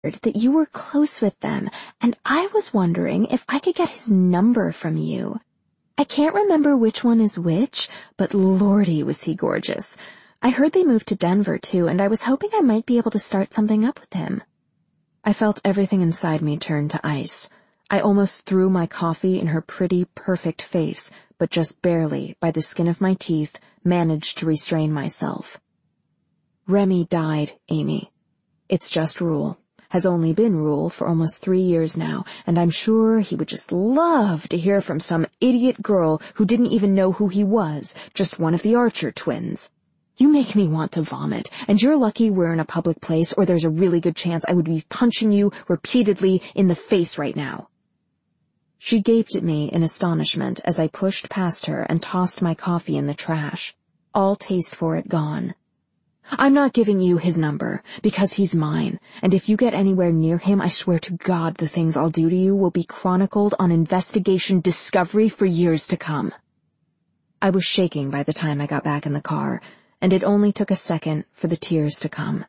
that you were close with them, and I was wondering if I could get his number from you. I can't remember which one is which, but lordy was he gorgeous. I heard they moved to Denver, too, and I was hoping I might be able to start something up with him." I felt everything inside me turn to ice. I almost threw my coffee in her pretty, perfect face, but just barely, by the skin of my teeth, managed to restrain myself. "Remy died, Amy. It's just Rule. Has only been Rule for almost 3 years now, and I'm sure he would just love to hear from some idiot girl who didn't even know who he was, just one of the Archer twins. You make me want to vomit, and you're lucky we're in a public place, or there's a really good chance I would be punching you repeatedly in the face right now." She gaped at me in astonishment as I pushed past her and tossed my coffee in the trash, all taste for it gone. "I'm not giving you his number, because he's mine, and if you get anywhere near him, I swear to God the things I'll do to you will be chronicled on Investigation Discovery for years to come." I was shaking by the time I got back in the car, and it only took a second for the tears to come.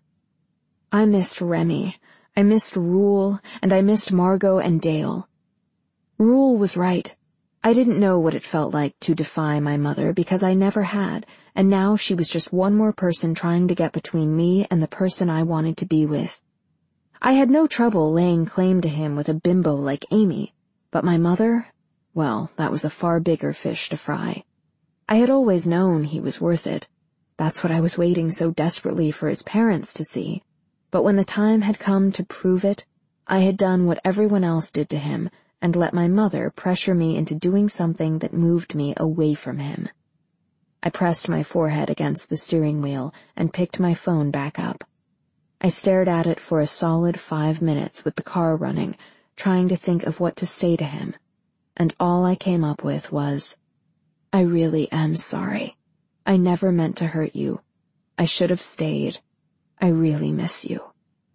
I missed Remy, I missed Rule, and I missed Margot and Dale. Rule was right. I didn't know what it felt like to defy my mother because I never had, and now she was just one more person trying to get between me and the person I wanted to be with. I had no trouble laying claim to him with a bimbo like Amy, but my mother, well, that was a far bigger fish to fry. I had always known he was worth it. That's what I was waiting so desperately for his parents to see. But when the time had come to prove it, I had done what everyone else did to him and let my mother pressure me into doing something that moved me away from him. I pressed my forehead against the steering wheel and picked my phone back up. I stared at it for a solid 5 minutes with the car running, trying to think of what to say to him, and all I came up with was, "I really am sorry. I never meant to hurt you. I should have stayed. I really miss you."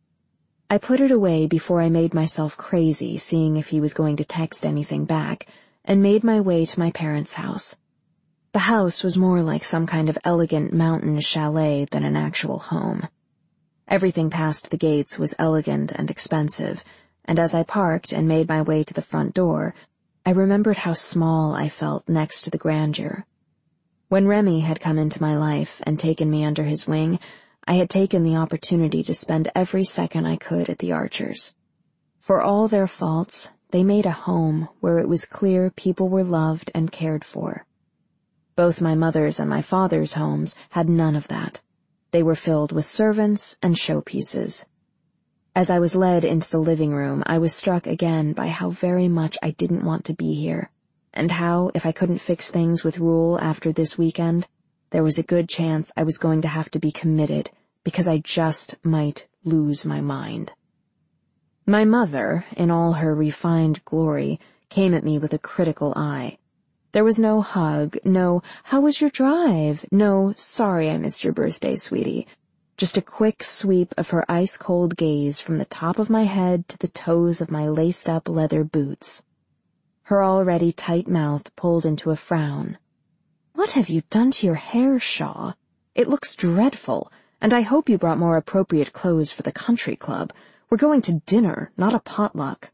I put it away before I made myself crazy seeing if he was going to text anything back, and made my way to my parents' house. The house was more like some kind of elegant mountain chalet than an actual home. Everything past the gates was elegant and expensive, and as I parked and made my way to the front door, I remembered how small I felt next to the grandeur. When Remy had come into my life and taken me under his wing, I had taken the opportunity to spend every second I could at the Archers. For all their faults, they made a home where it was clear people were loved and cared for. Both my mother's and my father's homes had none of that. They were filled with servants and showpieces. As I was led into the living room, I was struck again by how very much I didn't want to be here, and how, if I couldn't fix things with Rule after this weekend, there was a good chance I was going to have to be committed, because I just might lose my mind. My mother, in all her refined glory, came at me with a critical eye. There was no hug, no, "How was your drive?" no, "Sorry I missed your birthday, sweetie." Just a quick sweep of her ice-cold gaze from the top of my head to the toes of my laced-up leather boots. Her already tight mouth pulled into a frown. "What have you done to your hair, Shaw? It looks dreadful, and I hope you brought more appropriate clothes for the country club. We're going to dinner, not a potluck."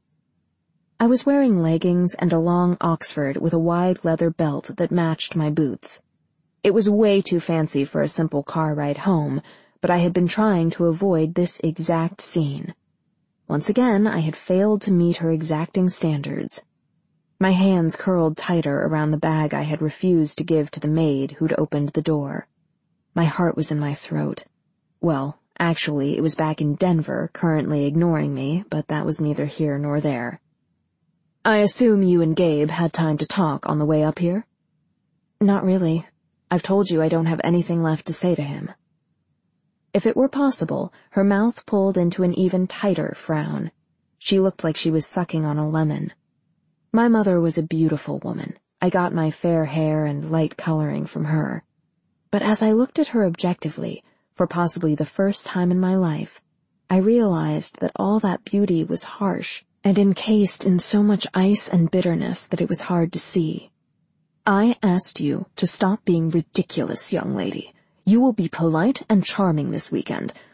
I was wearing leggings and a long Oxford with a wide leather belt that matched my boots. It was way too fancy for a simple car ride home, but I had been trying to avoid this exact scene. Once again, I had failed to meet her exacting standards. My hands curled tighter around the bag I had refused to give to the maid who'd opened the door. My heart was in my throat. Well, actually, it was back in Denver, currently ignoring me, but that was neither here nor there. "I assume you and Gabe had time to talk on the way up here?" "Not really. I've told you I don't have anything left to say to him." If it were possible, her mouth pulled into an even tighter frown. She looked like she was sucking on a lemon. My mother was a beautiful woman. I got my fair hair and light coloring from her. But as I looked at her objectively, for possibly the first time in my life, I realized that all that beauty was harsh and encased in so much ice and bitterness that it was hard to see. "I asked you to stop being ridiculous, young lady. You will be polite and charming this weekend.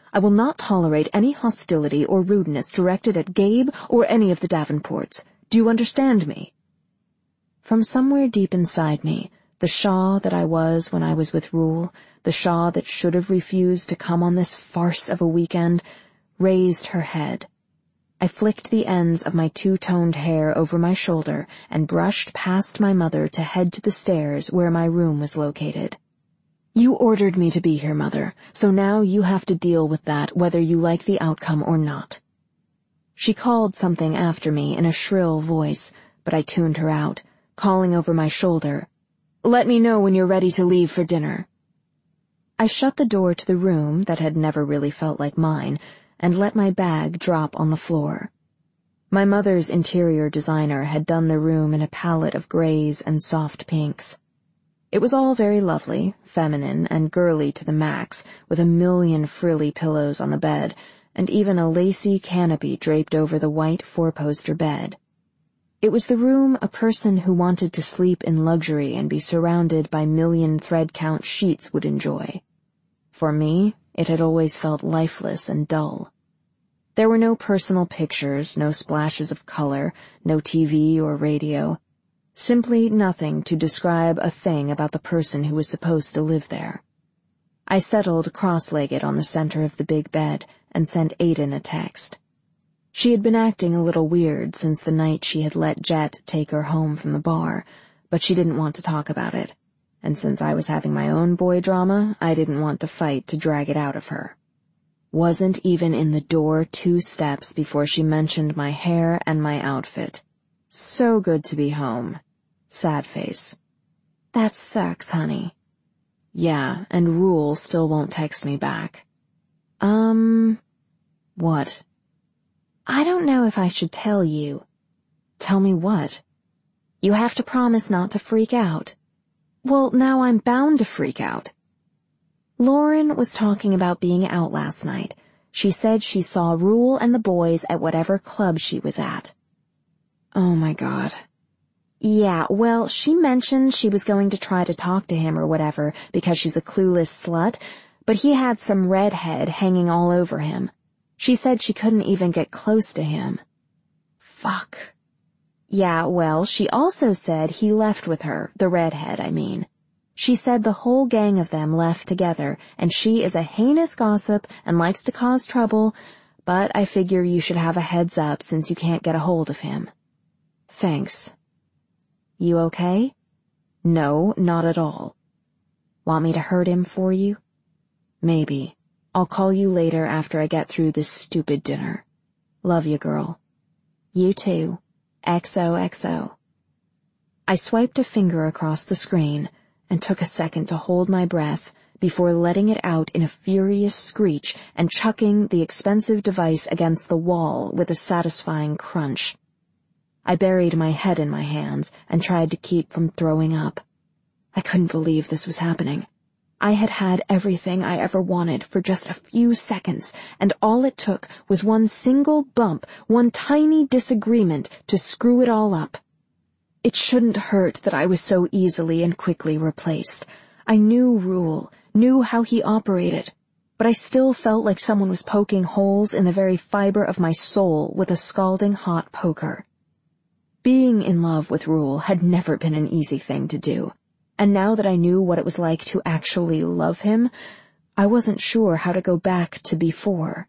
I will not tolerate any hostility or rudeness directed at Gabe or any of the Davenports. Do you understand me?" From somewhere deep inside me, the Shaw that I was when I was with Rule, the Shaw that should have refused to come on this farce of a weekend, raised her head. I flicked the ends of my two-toned hair over my shoulder and brushed past my mother to head to the stairs where my room was located. "You ordered me to be here, Mother, so now you have to deal with that whether you like the outcome or not." She called something after me in a shrill voice, but I tuned her out, calling over my shoulder, "Let me know when you're ready to leave for dinner." I shut the door to the room that had never really felt like mine and let my bag drop on the floor. My mother's interior designer had done the room in a palette of grays and soft pinks. It was all very lovely, feminine, and girly to the max, with a million frilly pillows on the bed, and even a lacy canopy draped over the white four-poster bed. It was the room a person who wanted to sleep in luxury and be surrounded by million thread-count sheets would enjoy. For me, it had always felt lifeless and dull. There were no personal pictures, no splashes of color, no TV or radio. Simply nothing to describe a thing about the person who was supposed to live there. I settled cross-legged on the center of the big bed and sent Aiden a text. She had been acting a little weird since the night she had let Jet take her home from the bar, but she didn't want to talk about it, and since I was having my own boy drama, I didn't want to fight to drag it out of her. Wasn't even in the door 2 steps before she mentioned my hair and my outfit. So good to be home. Sad face. "That sucks, honey." Yeah, and Rule still won't text me back. What? "I don't know if I should tell you." "Tell me what?" "You have to promise not to freak out." "Well, now I'm bound to freak out." Lauren was talking about being out last night. She said she saw Rule and the boys at whatever club she was at. Oh my God. Yeah, well, she mentioned she was going to try to talk to him or whatever because she's a clueless slut, but he had some redhead hanging all over him. She said she couldn't even get close to him. Fuck. Yeah, well, she also said he left with her, the redhead, I mean. She said the whole gang of them left together, and she is a heinous gossip and likes to cause trouble, but I figure you should have a heads up since you can't get a hold of him. Thanks. You okay? No, not at all. Want me to hurt him for you? Maybe. I'll call you later after I get through this stupid dinner. Love you, girl. You too. XOXO. I swiped a finger across the screen and took a second to hold my breath before letting it out in a furious screech and chucking the expensive device against the wall with a satisfying crunch. I buried my head in my hands and tried to keep from throwing up. I couldn't believe this was happening. I had had everything I ever wanted for just a few seconds, and all it took was one single bump, one tiny disagreement to screw it all up. It shouldn't hurt that I was so easily and quickly replaced. I knew Rule, knew how he operated, but I still felt like someone was poking holes in the very fiber of my soul with a scalding hot poker. Being in love with Rule had never been an easy thing to do, and now that I knew what it was like to actually love him, I wasn't sure how to go back to before.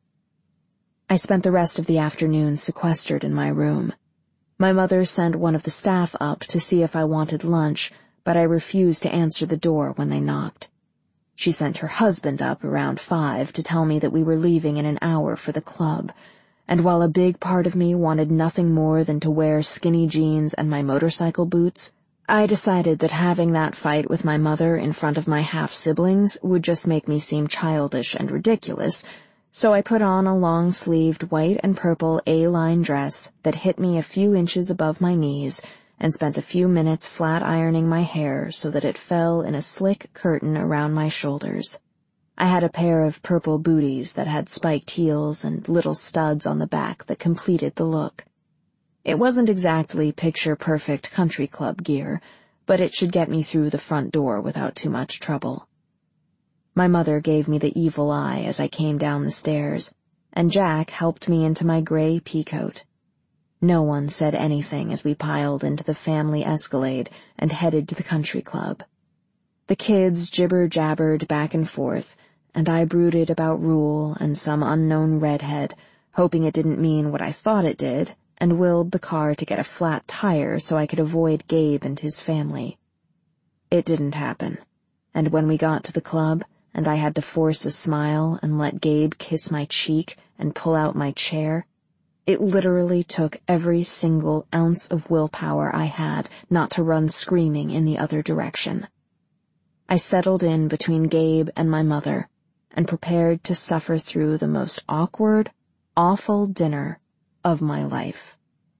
I spent the rest of the afternoon sequestered in my room. My mother sent one of the staff up to see if I wanted lunch, but I refused to answer the door when they knocked. She sent her husband up around 5 to tell me that we were leaving in an hour for the club, and while a big part of me wanted nothing more than to wear skinny jeans and my motorcycle boots, I decided that having that fight with my mother in front of my half-siblings would just make me seem childish and ridiculous, so I put on a long-sleeved white and purple A-line dress that hit me a few inches above my knees and spent a few minutes flat-ironing my hair so that it fell in a slick curtain around my shoulders. I had a pair of purple booties that had spiked heels and little studs on the back that completed the look. It wasn't exactly picture-perfect country club gear, but it should get me through the front door without too much trouble. My mother gave me the evil eye as I came down the stairs, and Jack helped me into my gray peacoat. No one said anything as we piled into the family Escalade and headed to the country club. The kids jibber-jabbered back and forth, and I brooded about Rule and some unknown redhead, hoping it didn't mean what I thought it did, and willed the car to get a flat tire so I could avoid Gabe and his family. It didn't happen, and when we got to the club, and I had to force a smile and let Gabe kiss my cheek and pull out my chair, it literally took every single ounce of willpower I had not to run screaming in the other direction. I settled in between Gabe and my mother, and prepared to suffer through the most awkward, awful dinner of my life.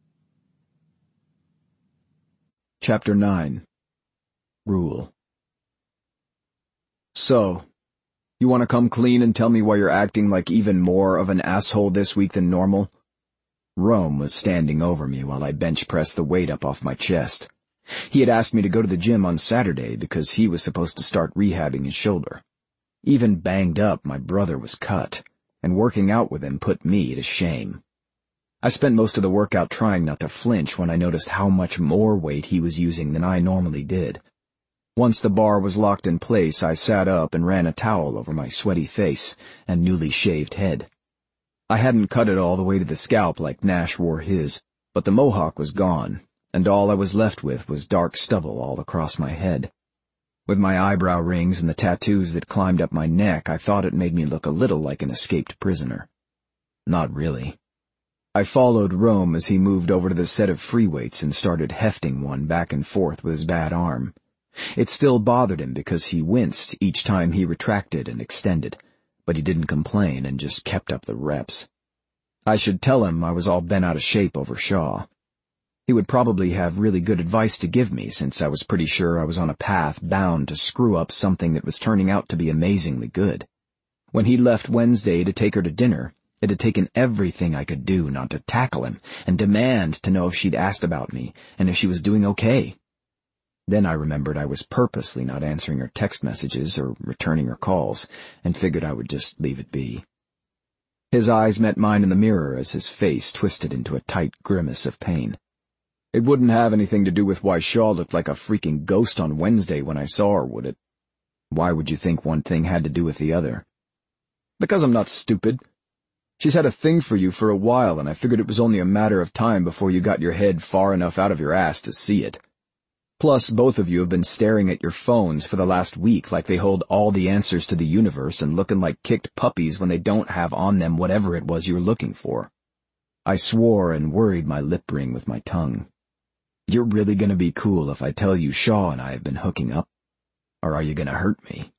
Chapter 9. Rule. So, you want to come clean and tell me why you're acting like even more of an asshole this week than normal? Rome was standing over me while I bench pressed the weight up off my chest. He had asked me to go to the gym on Saturday because he was supposed to start rehabbing his shoulder. Even banged up, my brother was cut, and working out with him put me to shame. I spent most of the workout trying not to flinch when I noticed how much more weight he was using than I normally did. Once the bar was locked in place, I sat up and ran a towel over my sweaty face and newly shaved head. I hadn't cut it all the way to the scalp like Nash wore his, but the mohawk was gone, and all I was left with was dark stubble all across my head. With my eyebrow rings and the tattoos that climbed up my neck, I thought it made me look a little like an escaped prisoner. Not really. I followed Rome as he moved over to the set of free weights and started hefting one back and forth with his bad arm. It still bothered him because he winced each time he retracted and extended, but he didn't complain and just kept up the reps. I should tell him I was all bent out of shape over Shaw. He would probably have really good advice to give me, since I was pretty sure I was on a path bound to screw up something that was turning out to be amazingly good. When he left Wednesday to take her to dinner, it had taken everything I could do not to tackle him and demand to know if she'd asked about me and if she was doing okay. Then I remembered I was purposely not answering her text messages or returning her calls, and figured I would just leave it be. His eyes met mine in the mirror as his face twisted into a tight grimace of pain. It wouldn't have anything to do with why Shaw looked like a freaking ghost on Wednesday when I saw her, would it? Why would you think one thing had to do with the other? Because I'm not stupid. She's had a thing for you for a while, and I figured it was only a matter of time before you got your head far enough out of your ass to see it. Plus, both of you have been staring at your phones for the last week like they hold all the answers to the universe and looking like kicked puppies when they don't have on them whatever it was you were looking for. I swore and worried my lip ring with my tongue. You're really gonna be cool if I tell you Shaw and I have been hooking up? Or are you gonna hurt me?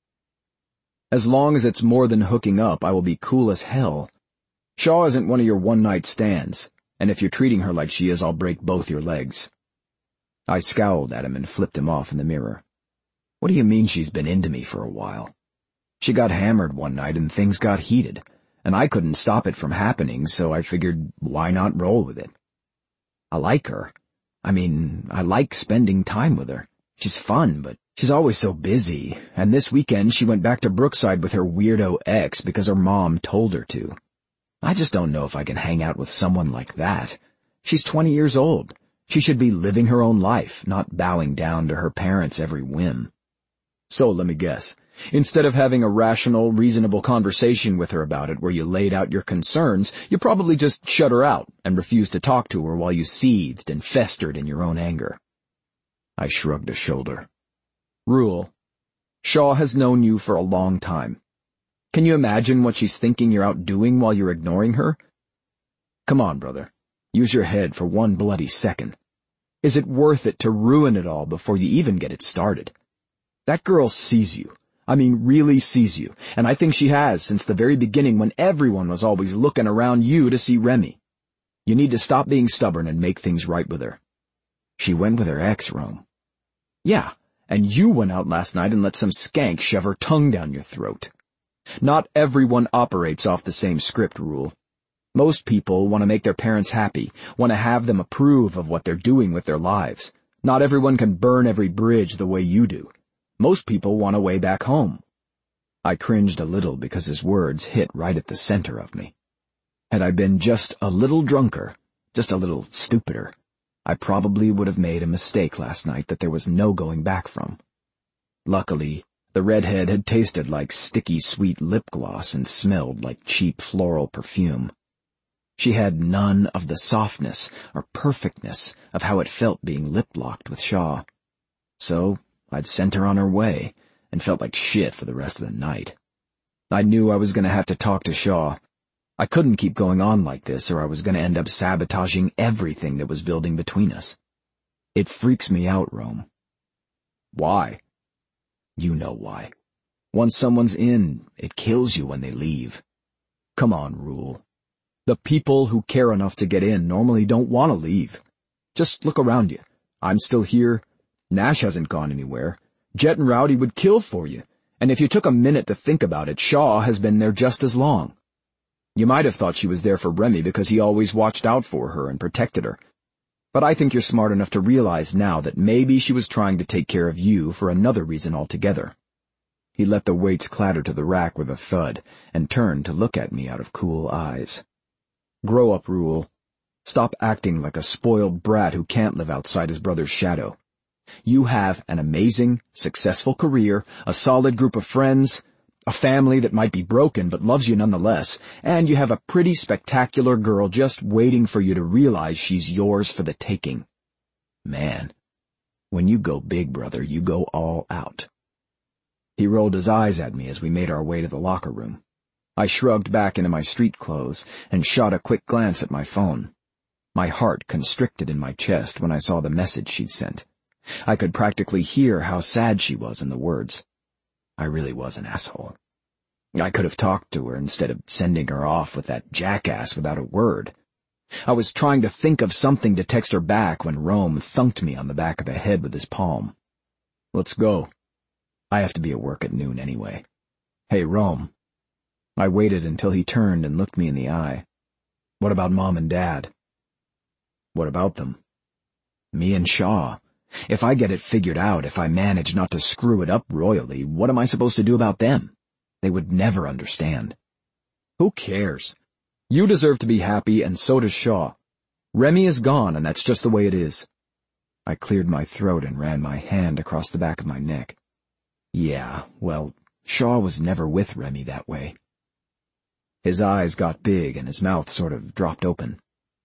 As long as it's more than hooking up, I will be cool as hell. Shaw isn't one of your one-night stands, and if you're treating her like she is, I'll break both your legs. I scowled at him and flipped him off in the mirror. What do you mean she's been into me for a while? She got hammered one night and things got heated, and I couldn't stop it from happening, so I figured, why not roll with it? I like her. I like spending time with her. She's fun, but she's always so busy, and this weekend she went back to Brookside with her weirdo ex because her mom told her to. I just don't know if I can hang out with someone like that. She's 20 years old. She should be living her own life, not bowing down to her parents' every whim. So let me guess. Instead of having a rational, reasonable conversation with her about it where you laid out your concerns, you probably just shut her out and refused to talk to her while you seethed and festered in your own anger. I shrugged a shoulder. Rule. Shaw has known you for a long time. Can you imagine what she's thinking you're out doing while you're ignoring her? Come on, brother. Use your head for one bloody second. Is it worth it to ruin it all before you even get it started? That girl sees you. Really sees you, and I think she has since the very beginning when everyone was always looking around you to see Remy. You need to stop being stubborn and make things right with her. She went with her ex, Rome. Yeah, and you went out last night and let some skank shove her tongue down your throat. Not everyone operates off the same script, Rule. Most people want to make their parents happy, want to have them approve of what they're doing with their lives. Not everyone can burn every bridge the way you do. Most people want a way back home. I cringed a little because his words hit right at the center of me. Had I been just a little drunker, just a little stupider, I probably would have made a mistake last night that there was no going back from. Luckily, the redhead had tasted like sticky sweet lip gloss and smelled like cheap floral perfume. She had none of the softness or perfectness of how it felt being lip-locked with Shaw. So I'd sent her on her way and felt like shit for the rest of the night. I knew I was going to have to talk to Shaw. I couldn't keep going on like this, or I was going to end up sabotaging everything that was building between us. It freaks me out, Rome. Why? You know why. Once someone's in, it kills you when they leave. Come on, Rule. The people who care enough to get in normally don't want to leave. Just look around you. I'm still here. Nash hasn't gone anywhere. Jet and Rowdy would kill for you. And if you took a minute to think about it, Shaw has been there just as long. You might have thought she was there for Remy because he always watched out for her and protected her. But I think you're smart enough to realize now that maybe she was trying to take care of you for another reason altogether. He let the weights clatter to the rack with a thud and turned to look at me out of cool eyes. Grow up, Rule. Stop acting like a spoiled brat who can't live outside his brother's shadow. You have an amazing, successful career, a solid group of friends, a family that might be broken but loves you nonetheless, and you have a pretty spectacular girl just waiting for you to realize she's yours for the taking. Man, when you go big, brother, you go all out. He rolled his eyes at me as we made our way to the locker room. I shrugged back into my street clothes and shot a quick glance at my phone. My heart constricted in my chest when I saw the message she'd sent. I could practically hear how sad she was in the words. I really was an asshole. I could have talked to her instead of sending her off with that jackass without a word. I was trying to think of something to text her back when Rome thunked me on the back of the head with his palm. Let's go. I have to be at work at noon anyway. Hey, Rome. I waited until he turned and looked me in the eye. What about Mom and Dad? What about them? Me and Shaw. If I get it figured out, if I manage not to screw it up royally, what am I supposed to do about them? They would never understand. Who cares? You deserve to be happy, and so does Shaw. Remy is gone, and that's just the way it is. I cleared my throat and ran my hand across the back of my neck. Yeah, well, Shaw was never with Remy that way. His eyes got big and his mouth sort of dropped open.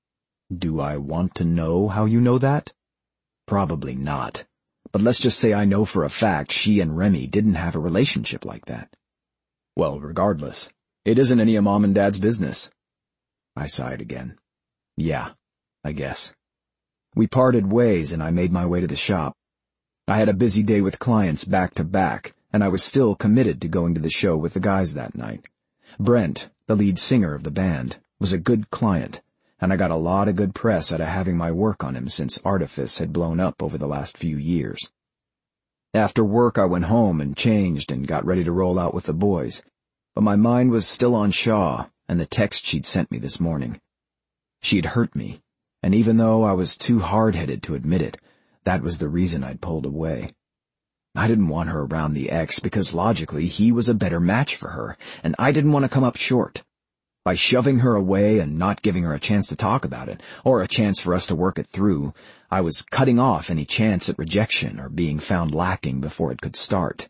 Do I want to know how you know that? Probably not. But let's just say I know for a fact she and Remy didn't have a relationship like that. Well, regardless, it isn't any of Mom and Dad's business. I sighed again. Yeah, I guess. We parted ways and I made my way to the shop. I had a busy day with clients back to back, and I was still committed to going to the show with the guys that night. Brent, the lead singer of the band, was a good client, and I got a lot of good press out of having my work on him since Artifice had blown up over the last few years. After work I went home and changed and got ready to roll out with the boys, but my mind was still on Shaw and the text she'd sent me this morning. She'd hurt me, and even though I was too hard-headed to admit it, that was the reason I'd pulled away. I didn't want her around the ex because logically he was a better match for her, and I didn't want to come up short. By shoving her away and not giving her a chance to talk about it, or a chance for us to work it through, I was cutting off any chance at rejection or being found lacking before it could start.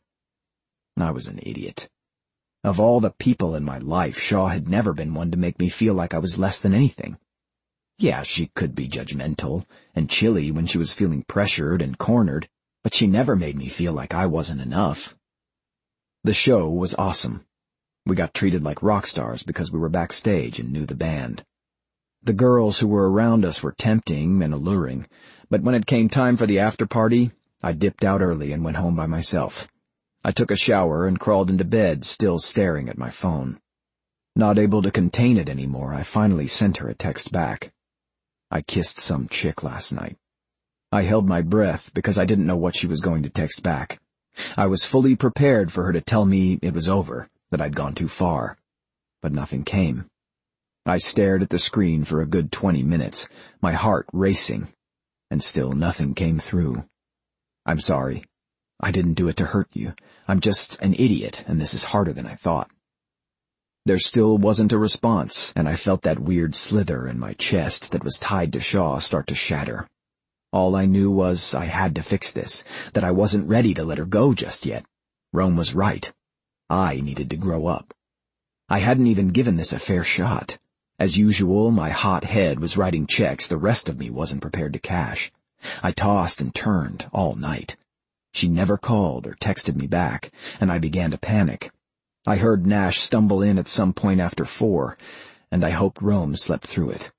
I was an idiot. Of all the people in my life, Shaw had never been one to make me feel like I was less than anything. Yeah, she could be judgmental and chilly when she was feeling pressured and cornered, but she never made me feel like I wasn't enough. The show was awesome. We got treated like rock stars because we were backstage and knew the band. The girls who were around us were tempting and alluring, but when it came time for the after party, I dipped out early and went home by myself. I took a shower and crawled into bed, still staring at my phone. Not able to contain it anymore, I finally sent her a text back. I kissed some chick last night. I held my breath because I didn't know what she was going to text back. I was fully prepared for her to tell me it was over, that I'd gone too far. But nothing came. I stared at the screen for a good 20 minutes, my heart racing, and still nothing came through. I'm sorry. I didn't do it to hurt you. I'm just an idiot, and this is harder than I thought." There still wasn't a response, and I felt that weird slither in my chest that was tied to Shaw start to shatter. All I knew was I had to fix this, that I wasn't ready to let her go just yet. Rome was right. I needed to grow up. I hadn't even given this a fair shot. As usual, my hot head was writing checks the rest of me wasn't prepared to cash. I tossed and turned all night. She never called or texted me back, and I began to panic. I heard Nash stumble in at some point after 4, and I hoped Rome slept through it.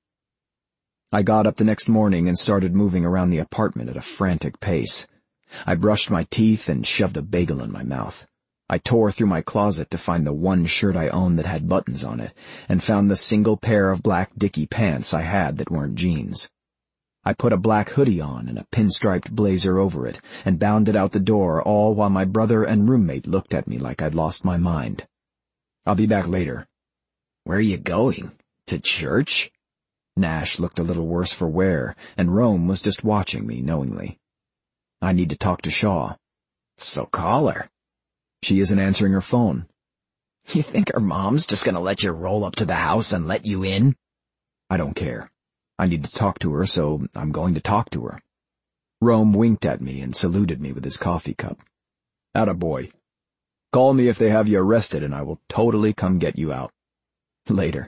I got up the next morning and started moving around the apartment at a frantic pace. I brushed my teeth and shoved a bagel in my mouth. I tore through my closet to find the one shirt I owned that had buttons on it, and found the single pair of black Dickie pants I had that weren't jeans. I put a black hoodie on and a pinstriped blazer over it, and bounded out the door, all while my brother and roommate looked at me like I'd lost my mind. "I'll be back later." "Where are you going? To church?" Nash looked a little worse for wear, and Rome was just watching me knowingly. "I need to talk to Shaw." "So call her." "She isn't answering her phone." "You think her mom's just gonna let you roll up to the house and let you in?" "I don't care. I need to talk to her, so I'm going to talk to her." Rome winked at me and saluted me with his coffee cup. "Attaboy. Call me if they have you arrested and I will totally come get you out." Later.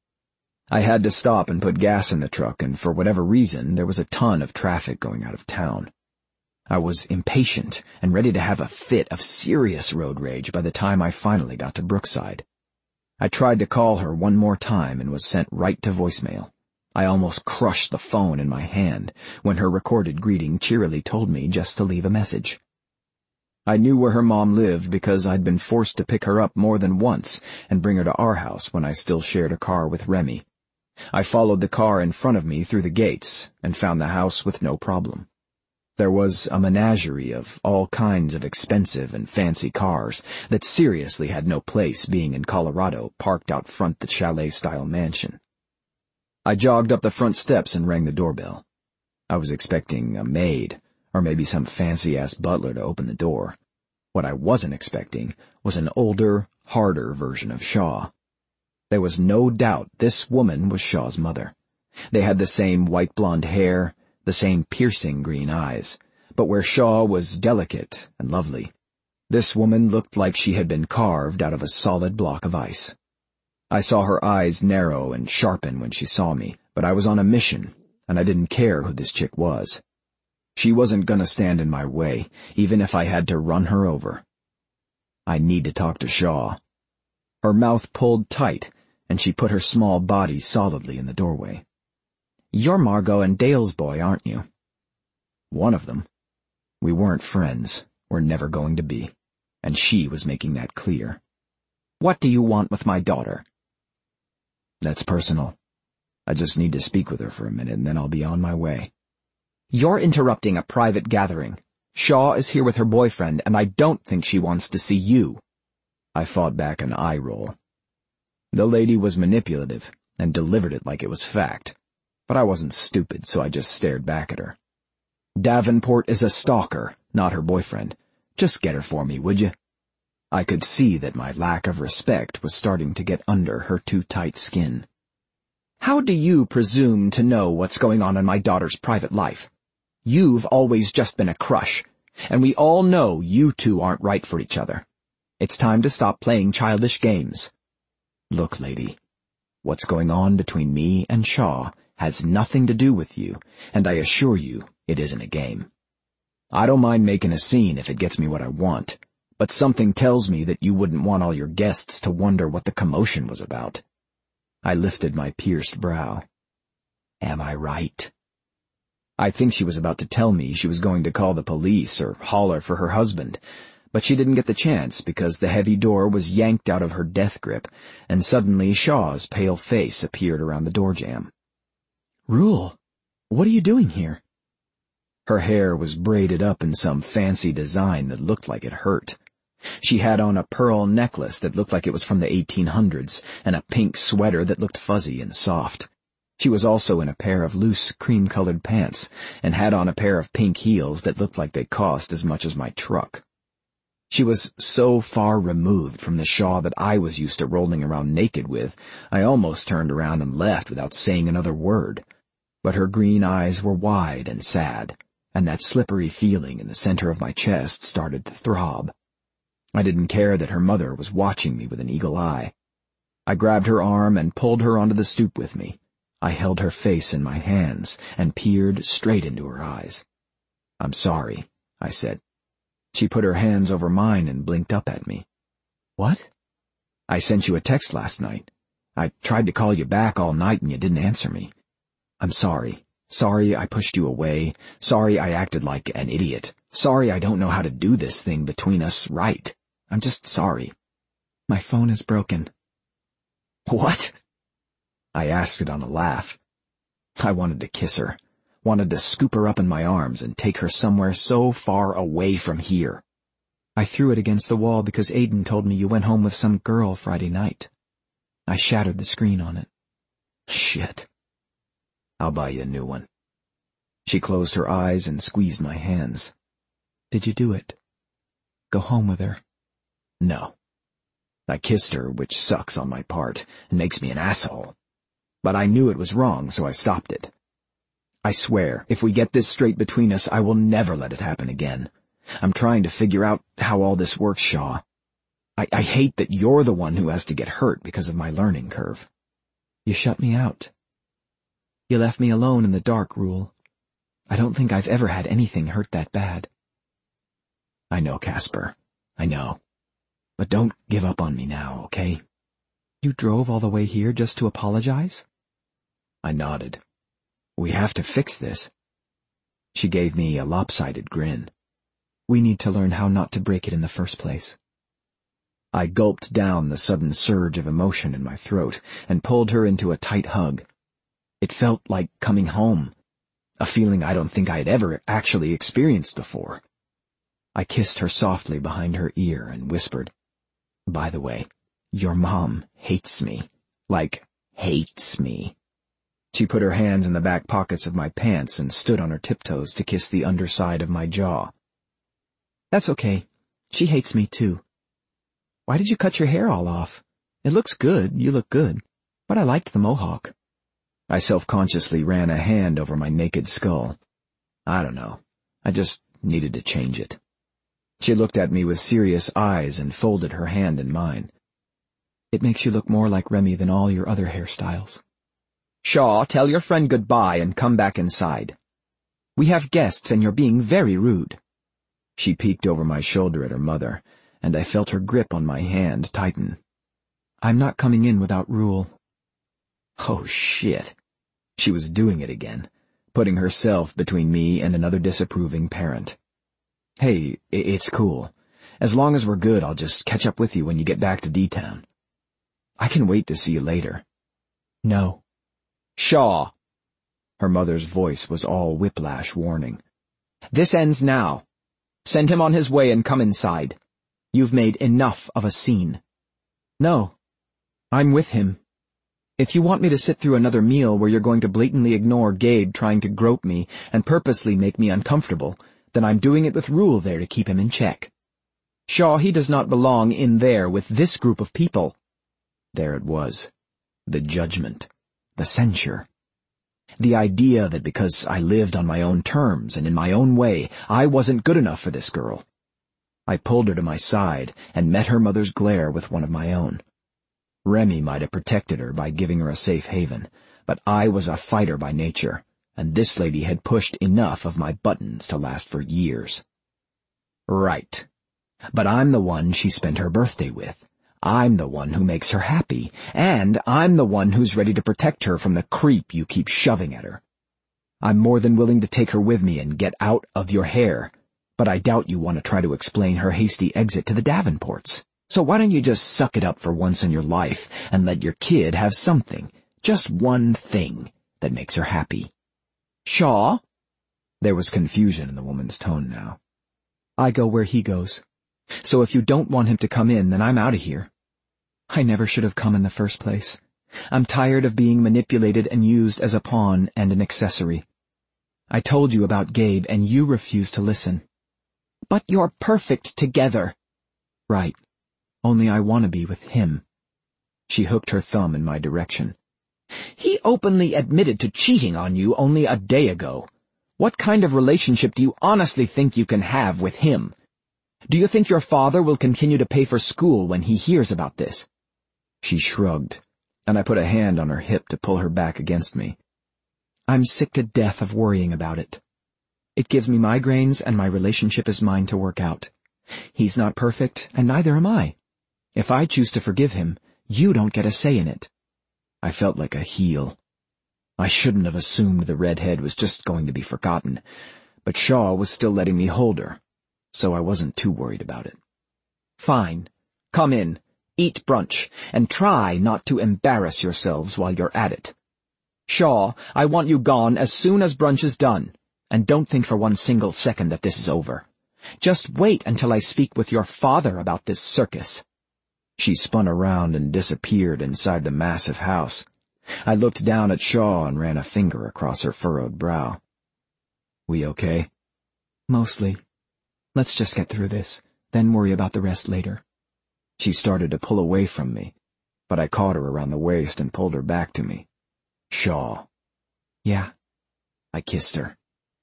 I had to stop and put gas in the truck, and for whatever reason, there was a ton of traffic going out of town. I was impatient and ready to have a fit of serious road rage by the time I finally got to Brookside. I tried to call her one more time and was sent right to voicemail. I almost crushed the phone in my hand when her recorded greeting cheerily told me just to leave a message. I knew where her mom lived because I'd been forced to pick her up more than once and bring her to our house when I still shared a car with Remy. I followed the car in front of me through the gates and found the house with no problem. There was a menagerie of all kinds of expensive and fancy cars that seriously had no place being in Colorado, parked out front the chalet-style mansion. I jogged up the front steps and rang the doorbell. I was expecting a maid, or maybe some fancy-ass butler to open the door. What I wasn't expecting was an older, harder version of Shaw. There was no doubt this woman was Shaw's mother. They had the same white blonde hair, the same piercing green eyes, but where Shaw was delicate and lovely, this woman looked like she had been carved out of a solid block of ice. I saw her eyes narrow and sharpen when she saw me, but I was on a mission, and I didn't care who this chick was. She wasn't gonna stand in my way, even if I had to run her over. I need to talk to Shaw. Her mouth pulled tight, and she put her small body solidly in the doorway. "You're Margot and Dale's boy, aren't you?" "One of them. We weren't friends. We're never going to be. And she was making that clear." "What do you want with my daughter?" "That's personal. I just need to speak with her for a minute, and then I'll be on my way." "You're interrupting a private gathering. Shaw is here with her boyfriend, and I don't think she wants to see you." I fought back an eye roll. The lady was manipulative and delivered it like it was fact, but I wasn't stupid, so I just stared back at her. "Davenport is a stalker, not her boyfriend. Just get her for me, would you?" I could see that my lack of respect was starting to get under her too tight skin. "How do you presume to know what's going on in my daughter's private life? You've always just been a crush, and we all know you two aren't right for each other. It's time to stop playing childish games." "Look, lady, what's going on between me and Shaw has nothing to do with you, and I assure you it isn't a game. I don't mind making a scene if it gets me what I want, but something tells me that you wouldn't want all your guests to wonder what the commotion was about." I lifted my pierced brow. "Am I right?" I think she was about to tell me she was going to call the police or holler for her husband, but she didn't get the chance because the heavy door was yanked out of her death grip, and suddenly Shaw's pale face appeared around the door jamb. "Rule, what are you doing here?" Her hair was braided up in some fancy design that looked like it hurt. She had on a pearl necklace that looked like it was from the 1800s, and a pink sweater that looked fuzzy and soft. She was also in a pair of loose, cream-colored pants and had on a pair of pink heels that looked like they cost as much as my truck. She was so far removed from the Shaw that I was used to rolling around naked with, I almost turned around and left without saying another word. But her green eyes were wide and sad, and that slippery feeling in the center of my chest started to throb. I didn't care that her mother was watching me with an eagle eye. I grabbed her arm and pulled her onto the stoop with me. I held her face in my hands and peered straight into her eyes. "I'm sorry," I said. She put her hands over mine and blinked up at me. "What?" "I sent you a text last night. I tried to call you back all night and you didn't answer me. I'm sorry. Sorry I pushed you away. Sorry I acted like an idiot. Sorry I don't know how to do this thing between us right. I'm just sorry. My phone is broken." "What?" I asked it on a laugh. I wanted to kiss her, wanted to scoop her up in my arms and take her somewhere so far away from here. "I threw it against the wall because Aiden told me you went home with some girl Friday night. I shattered the screen on it." "Shit. I'll buy you a new one." She closed her eyes and squeezed my hands. "Did you do it? Go home with her?" "No." I kissed her, which sucks on my part and makes me an asshole. But I knew it was wrong, so I stopped it. "I swear, if we get this straight between us, I will never let it happen again. I'm trying to figure out how all this works, Shaw. I hate that you're the one who has to get hurt because of my learning curve." "You shut me out. You left me alone in the dark, Rule. I don't think I've ever had anything hurt that bad." "I know, Casper. I know. But don't give up on me now, okay?" "You drove all the way here just to apologize?" I nodded. "We have to fix this." She gave me a lopsided grin. "We need to learn how not to break it in the first place." I gulped down the sudden surge of emotion in my throat and pulled her into a tight hug. It felt like coming home, a feeling I don't think I had ever actually experienced before. I kissed her softly behind her ear and whispered, "By the way, your mom hates me. Like, hates me." She put her hands in the back pockets of my pants and stood on her tiptoes to kiss the underside of my jaw. "That's okay. She hates me too. Why did you cut your hair all off? It looks good, you look good, but I liked the mohawk." I self-consciously ran a hand over my naked skull. "I don't know. I just needed to change it." She looked at me with serious eyes and folded her hand in mine. "It makes you look more like Remy than all your other hairstyles." "Shaw, tell your friend goodbye and come back inside. We have guests and you're being very rude." She peeked over my shoulder at her mother, and I felt her grip on my hand tighten. "I'm not coming in without Rule." Oh, shit. She was doing it again, putting herself between me and another disapproving parent. "Hey, it's cool. As long as we're good, I'll just catch up with you when you get back to D-Town. I can wait to see you later." "No." "Shaw." Her mother's voice was all whiplash warning. "This ends now. Send him on his way and come inside. You've made enough of a scene." "No. I'm with him. If you want me to sit through another meal where you're going to blatantly ignore Gabe trying to grope me and purposely make me uncomfortable, then I'm doing it with Rule there to keep him in check. Shaw, he does not belong in there with this group of people." There it was. The judgment. The censure. The idea that because I lived on my own terms and in my own way, I wasn't good enough for this girl. I pulled her to my side and met her mother's glare with one of my own. Remy might have protected her by giving her a safe haven, but I was a fighter by nature, and this lady had pushed enough of my buttons to last for years. Right. But I'm the one she spent her birthday with. I'm the one who makes her happy, and I'm the one who's ready to protect her from the creep you keep shoving at her. I'm more than willing to take her with me and get out of your hair, but I doubt you want to try to explain her hasty exit to the Davenports. So why don't you just suck it up for once in your life and let your kid have something, just one thing, that makes her happy? Shaw? There was confusion in the woman's tone now. I go where he goes. So if you don't want him to come in, then I'm out of here. I never should have come in the first place. I'm tired of being manipulated and used as a pawn and an accessory. I told you about Gabe and you refused to listen. But you're perfect together. Right. Only I want to be with him. She hooked her thumb in my direction. He openly admitted to cheating on you only a day ago. What kind of relationship do you honestly think you can have with him? Do you think your father will continue to pay for school when he hears about this? She shrugged, and I put a hand on her hip to pull her back against me. I'm sick to death of worrying about it. It gives me migraines and my relationship is mine to work out. He's not perfect, and neither am I. If I choose to forgive him, you don't get a say in it. I felt like a heel. I shouldn't have assumed the redhead was just going to be forgotten, but Shaw was still letting me hold her, so I wasn't too worried about it. Fine. Come in, eat brunch, and try not to embarrass yourselves while you're at it. Shaw, I want you gone as soon as brunch is done, and don't think for one single second that this is over. Just wait until I speak with your father about this circus. She spun around and disappeared inside the massive house. I looked down at Shaw and ran a finger across her furrowed brow. We okay? Mostly. Let's just get through this, then worry about the rest later. She started to pull away from me, but I caught her around the waist and pulled her back to me. Shaw. Yeah. I kissed her.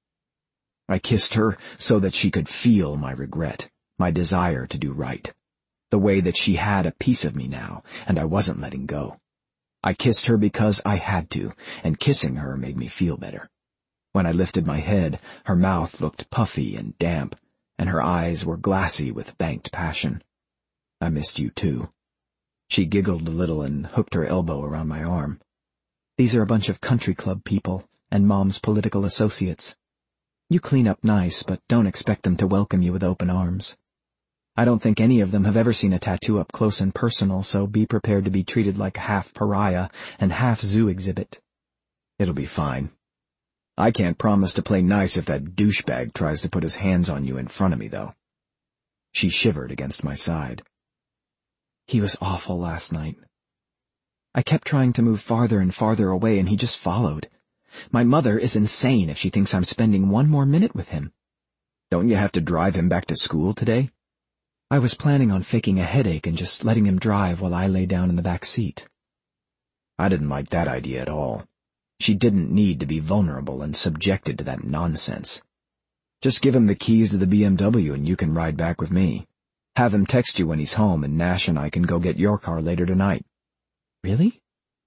I kissed her so that she could feel my regret, my desire to do right. The way that she had a piece of me now, and I wasn't letting go. I kissed her because I had to, and kissing her made me feel better. When I lifted my head, her mouth looked puffy and damp, and her eyes were glassy with banked passion. I missed you too. She giggled a little and hooked her elbow around my arm. These are a bunch of country club people, and Mom's political associates. You clean up nice, but don't expect them to welcome you with open arms. I don't think any of them have ever seen a tattoo up close and personal, so be prepared to be treated like half pariah and half zoo exhibit. It'll be fine. I can't promise to play nice if that douchebag tries to put his hands on you in front of me, though. She shivered against my side. He was awful last night. I kept trying to move farther and farther away, and he just followed. My mother is insane if she thinks I'm spending one more minute with him. Don't you have to drive him back to school today? I was planning on faking a headache and just letting him drive while I lay down in the back seat. I didn't like that idea at all. She didn't need to be vulnerable and subjected to that nonsense. Just give him the keys to the BMW and you can ride back with me. Have him text you when he's home and Nash and I can go get your car later tonight. Really?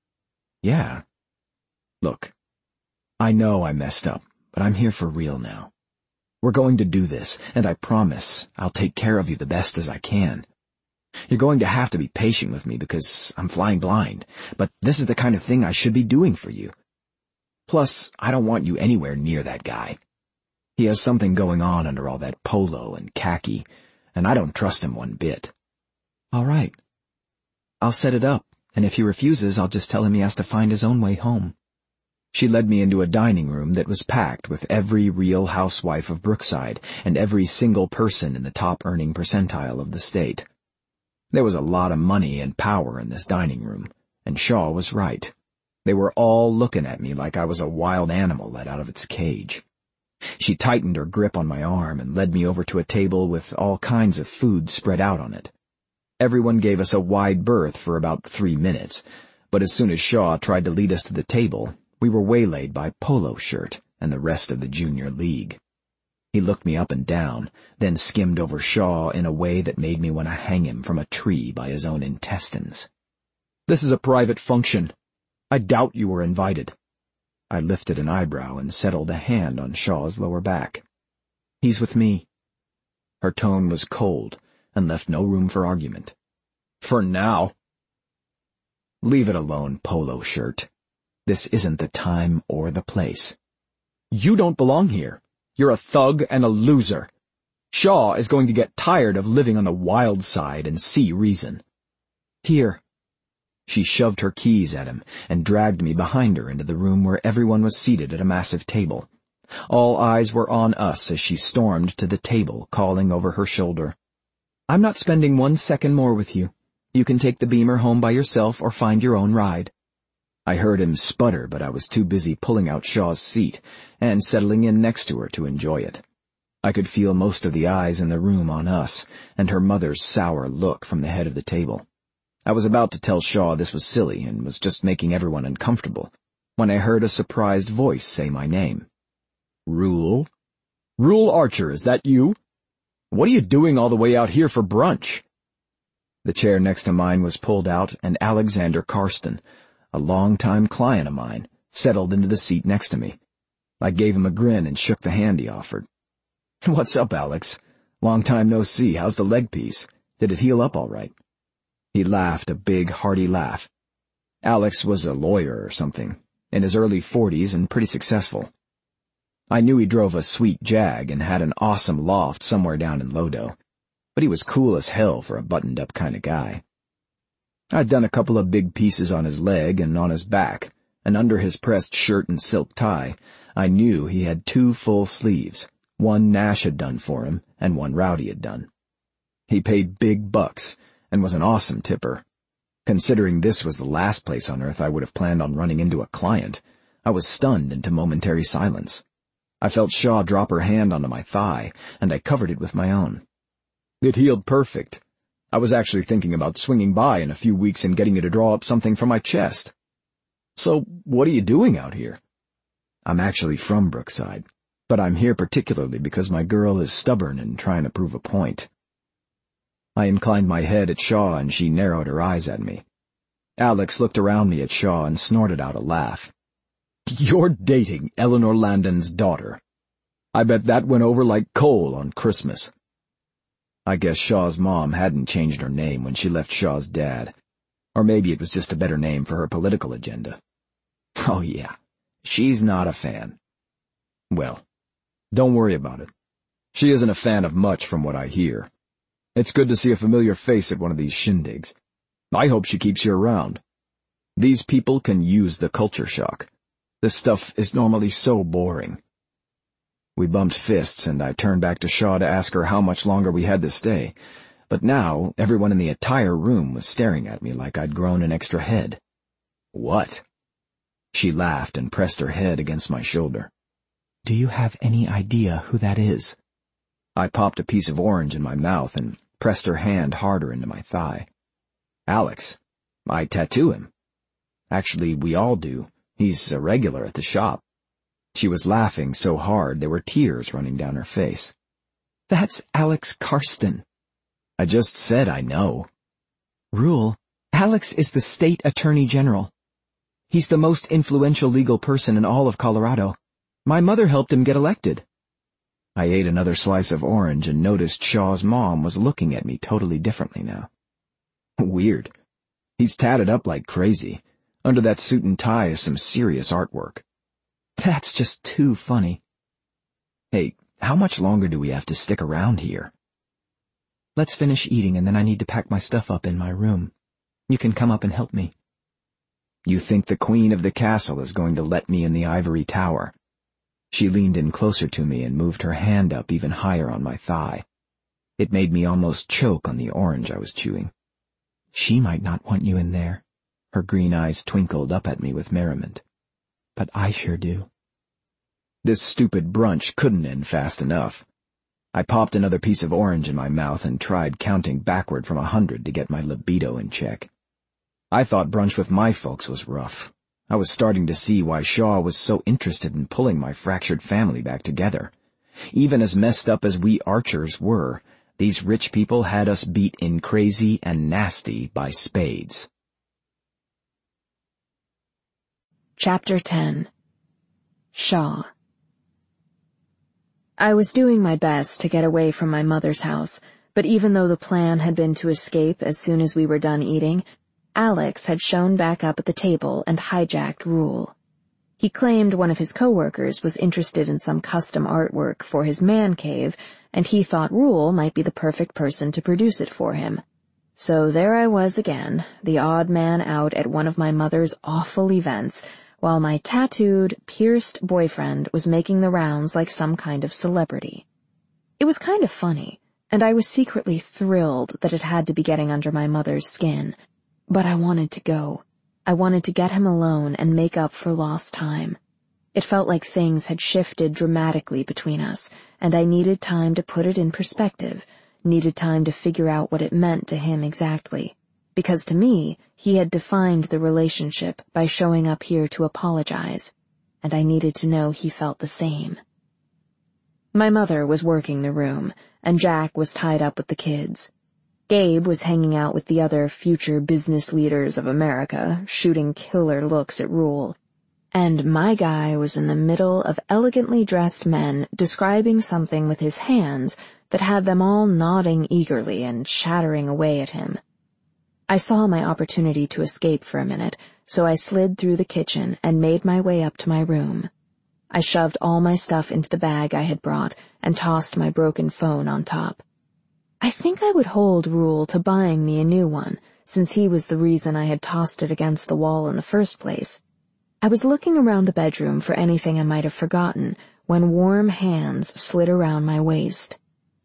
Yeah. Look, I know I messed up, but I'm here for real now. We're going to do this, and I promise I'll take care of you the best as I can. You're going to have to be patient with me because I'm flying blind, but this is the kind of thing I should be doing for you. Plus, I don't want you anywhere near that guy. He has something going on under all that polo and khaki, and I don't trust him one bit. All right. I'll set it up, and if he refuses, I'll just tell him he has to find his own way home. She led me into a dining room that was packed with every real housewife of Brookside and every single person in the top earning percentile of the state. There was a lot of money and power in this dining room, and Shaw was right. They were all looking at me like I was a wild animal let out of its cage. She tightened her grip on my arm and led me over to a table with all kinds of food spread out on it. Everyone gave us a wide berth for about 3 minutes, but as soon as Shaw tried to lead us to the table, we were waylaid by Polo Shirt and the rest of the junior league. He looked me up and down, then skimmed over Shaw in a way that made me want to hang him from a tree by his own intestines. This is a private function. I doubt you were invited. I lifted an eyebrow and settled a hand on Shaw's lower back. He's with me. Her tone was cold and left no room for argument. For now. Leave it alone, Polo Shirt. This isn't the time or the place. You don't belong here. You're a thug and a loser. Shaw is going to get tired of living on the wild side and see reason. Here. She shoved her keys at him and dragged me behind her into the room where everyone was seated at a massive table. All eyes were on us as she stormed to the table, calling over her shoulder. I'm not spending 1 second more with you. You can take the Beamer home by yourself or find your own ride. I heard him sputter, but I was too busy pulling out Shaw's seat and settling in next to her to enjoy it. I could feel most of the eyes in the room on us, and her mother's sour look from the head of the table. I was about to tell Shaw this was silly and was just making everyone uncomfortable, when I heard a surprised voice say my name. "Rule? Rule Archer, is that you? What are you doing all the way out here for brunch?" The chair next to mine was pulled out, and Alexander Karsten, a long-time client of mine, settled into the seat next to me. I gave him a grin and shook the hand he offered. "What's up, Alex? Long time no see. How's the leg piece? Did it heal up all right?" He laughed a big, hearty laugh. Alex was a lawyer or something, in his early 40s and pretty successful. I knew he drove a sweet Jag and had an awesome loft somewhere down in Lodo, but he was cool as hell for a buttoned-up kind of guy. I'd done a couple of big pieces on his leg and on his back, and under his pressed shirt and silk tie, I knew he had 2 full sleeves. One Nash had done for him, and one Rowdy had done. He paid big bucks, and was an awesome tipper. Considering this was the last place on earth I would have planned on running into a client, I was stunned into momentary silence. I felt Shaw drop her hand onto my thigh, and I covered it with my own. "It healed perfect. I was actually thinking about swinging by in a few weeks and getting you to draw up something for my chest." "So, what are you doing out here?" "I'm actually from Brookside, but I'm here particularly because my girl is stubborn and trying to prove a point." I inclined my head at Shaw, and she narrowed her eyes at me. Alex looked around me at Shaw and snorted out a laugh. "You're dating Eleanor Landon's daughter. I bet that went over like coal on Christmas." I guess Shaw's mom hadn't changed her name when she left Shaw's dad. Or maybe it was just a better name for her political agenda. Oh yeah, she's not a fan. Well, don't worry about it. She isn't a fan of much from what I hear. It's good to see a familiar face at one of these shindigs. I hope she keeps you around. These people can use the culture shock. This stuff is normally so boring. We bumped fists, and I turned back to Shaw to ask her how much longer we had to stay, but now everyone in the entire room was staring at me like I'd grown an extra head. "What?" She laughed and pressed her head against my shoulder. "Do you have any idea who that is?" I popped a piece of orange in my mouth and pressed her hand harder into my thigh. "Alex. I tattoo him. Actually, we all do. He's a regular at the shop." She was laughing so hard there were tears running down her face. "That's Alex Karsten." "I just said I know." "Rule, Alex is the state attorney general. He's the most influential legal person in all of Colorado. My mother helped him get elected." I ate another slice of orange and noticed Shaw's mom was looking at me totally differently now. Weird. He's tatted up like crazy. Under that suit and tie is some serious artwork. "That's just too funny." "Hey, how much longer do we have to stick around here?" "Let's finish eating, and then I need to pack my stuff up in my room. You can come up and help me." "You think the queen of the castle is going to let me in the ivory tower?" She leaned in closer to me and moved her hand up even higher on my thigh. It made me almost choke on the orange I was chewing. "She might not want you in there." Her green eyes twinkled up at me with merriment. "But I sure do." This stupid brunch couldn't end fast enough. I popped another piece of orange in my mouth and tried counting backward from 100 to get my libido in check. I thought brunch with my folks was rough. I was starting to see why Shaw was so interested in pulling my fractured family back together. Even as messed up as we Archers were, these rich people had us beat in crazy and nasty by spades. Chapter 10. Shaw. I was doing my best to get away from my mother's house, but even though the plan had been to escape as soon as we were done eating, Alex had shown back up at the table and hijacked Rule. He claimed one of his coworkers was interested in some custom artwork for his man cave, and he thought Rule might be the perfect person to produce it for him. So there I was again, the odd man out at one of my mother's awful events, while my tattooed, pierced boyfriend was making the rounds like some kind of celebrity. It was kind of funny, and I was secretly thrilled that it had to be getting under my mother's skin. But I wanted to go. I wanted to get him alone and make up for lost time. It felt like things had shifted dramatically between us, and I needed time to put it in perspective, needed time to figure out what it meant to him exactly. Because to me, he had defined the relationship by showing up here to apologize, and I needed to know he felt the same. My mother was working the room, and Jack was tied up with the kids. Gabe was hanging out with the other future business leaders of America, shooting killer looks at Rule. And my guy was in the middle of elegantly dressed men describing something with his hands that had them all nodding eagerly and chattering away at him. I saw my opportunity to escape for a minute, so I slid through the kitchen and made my way up to my room. I shoved all my stuff into the bag I had brought and tossed my broken phone on top. I think I would hold Rule to buying me a new one, since he was the reason I had tossed it against the wall in the first place. I was looking around the bedroom for anything I might have forgotten when warm hands slid around my waist.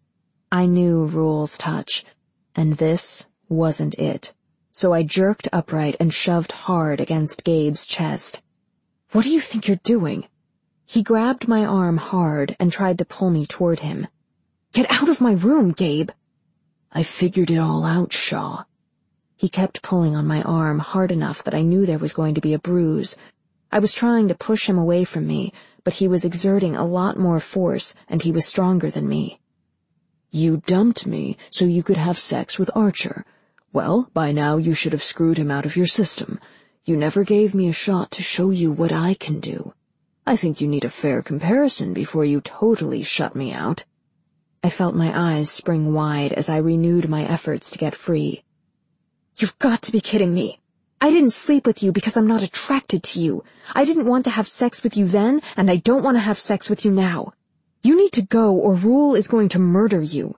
I knew Rule's touch, and this wasn't it, so I jerked upright and shoved hard against Gabe's chest. "What do you think you're doing?" He grabbed my arm hard and tried to pull me toward him. "Get out of my room, Gabe!" "I figured it all out, Shaw." He kept pulling on my arm hard enough that I knew there was going to be a bruise. I was trying to push him away from me, but he was exerting a lot more force, and he was stronger than me. "You dumped me so you could have sex with Archer. Well, by now you should have screwed him out of your system. You never gave me a shot to show you what I can do. I think you need a fair comparison before you totally shut me out." I felt my eyes spring wide as I renewed my efforts to get free. "You've got to be kidding me. I didn't sleep with you because I'm not attracted to you. I didn't want to have sex with you then, and I don't want to have sex with you now. You need to go or Rule is going to murder you."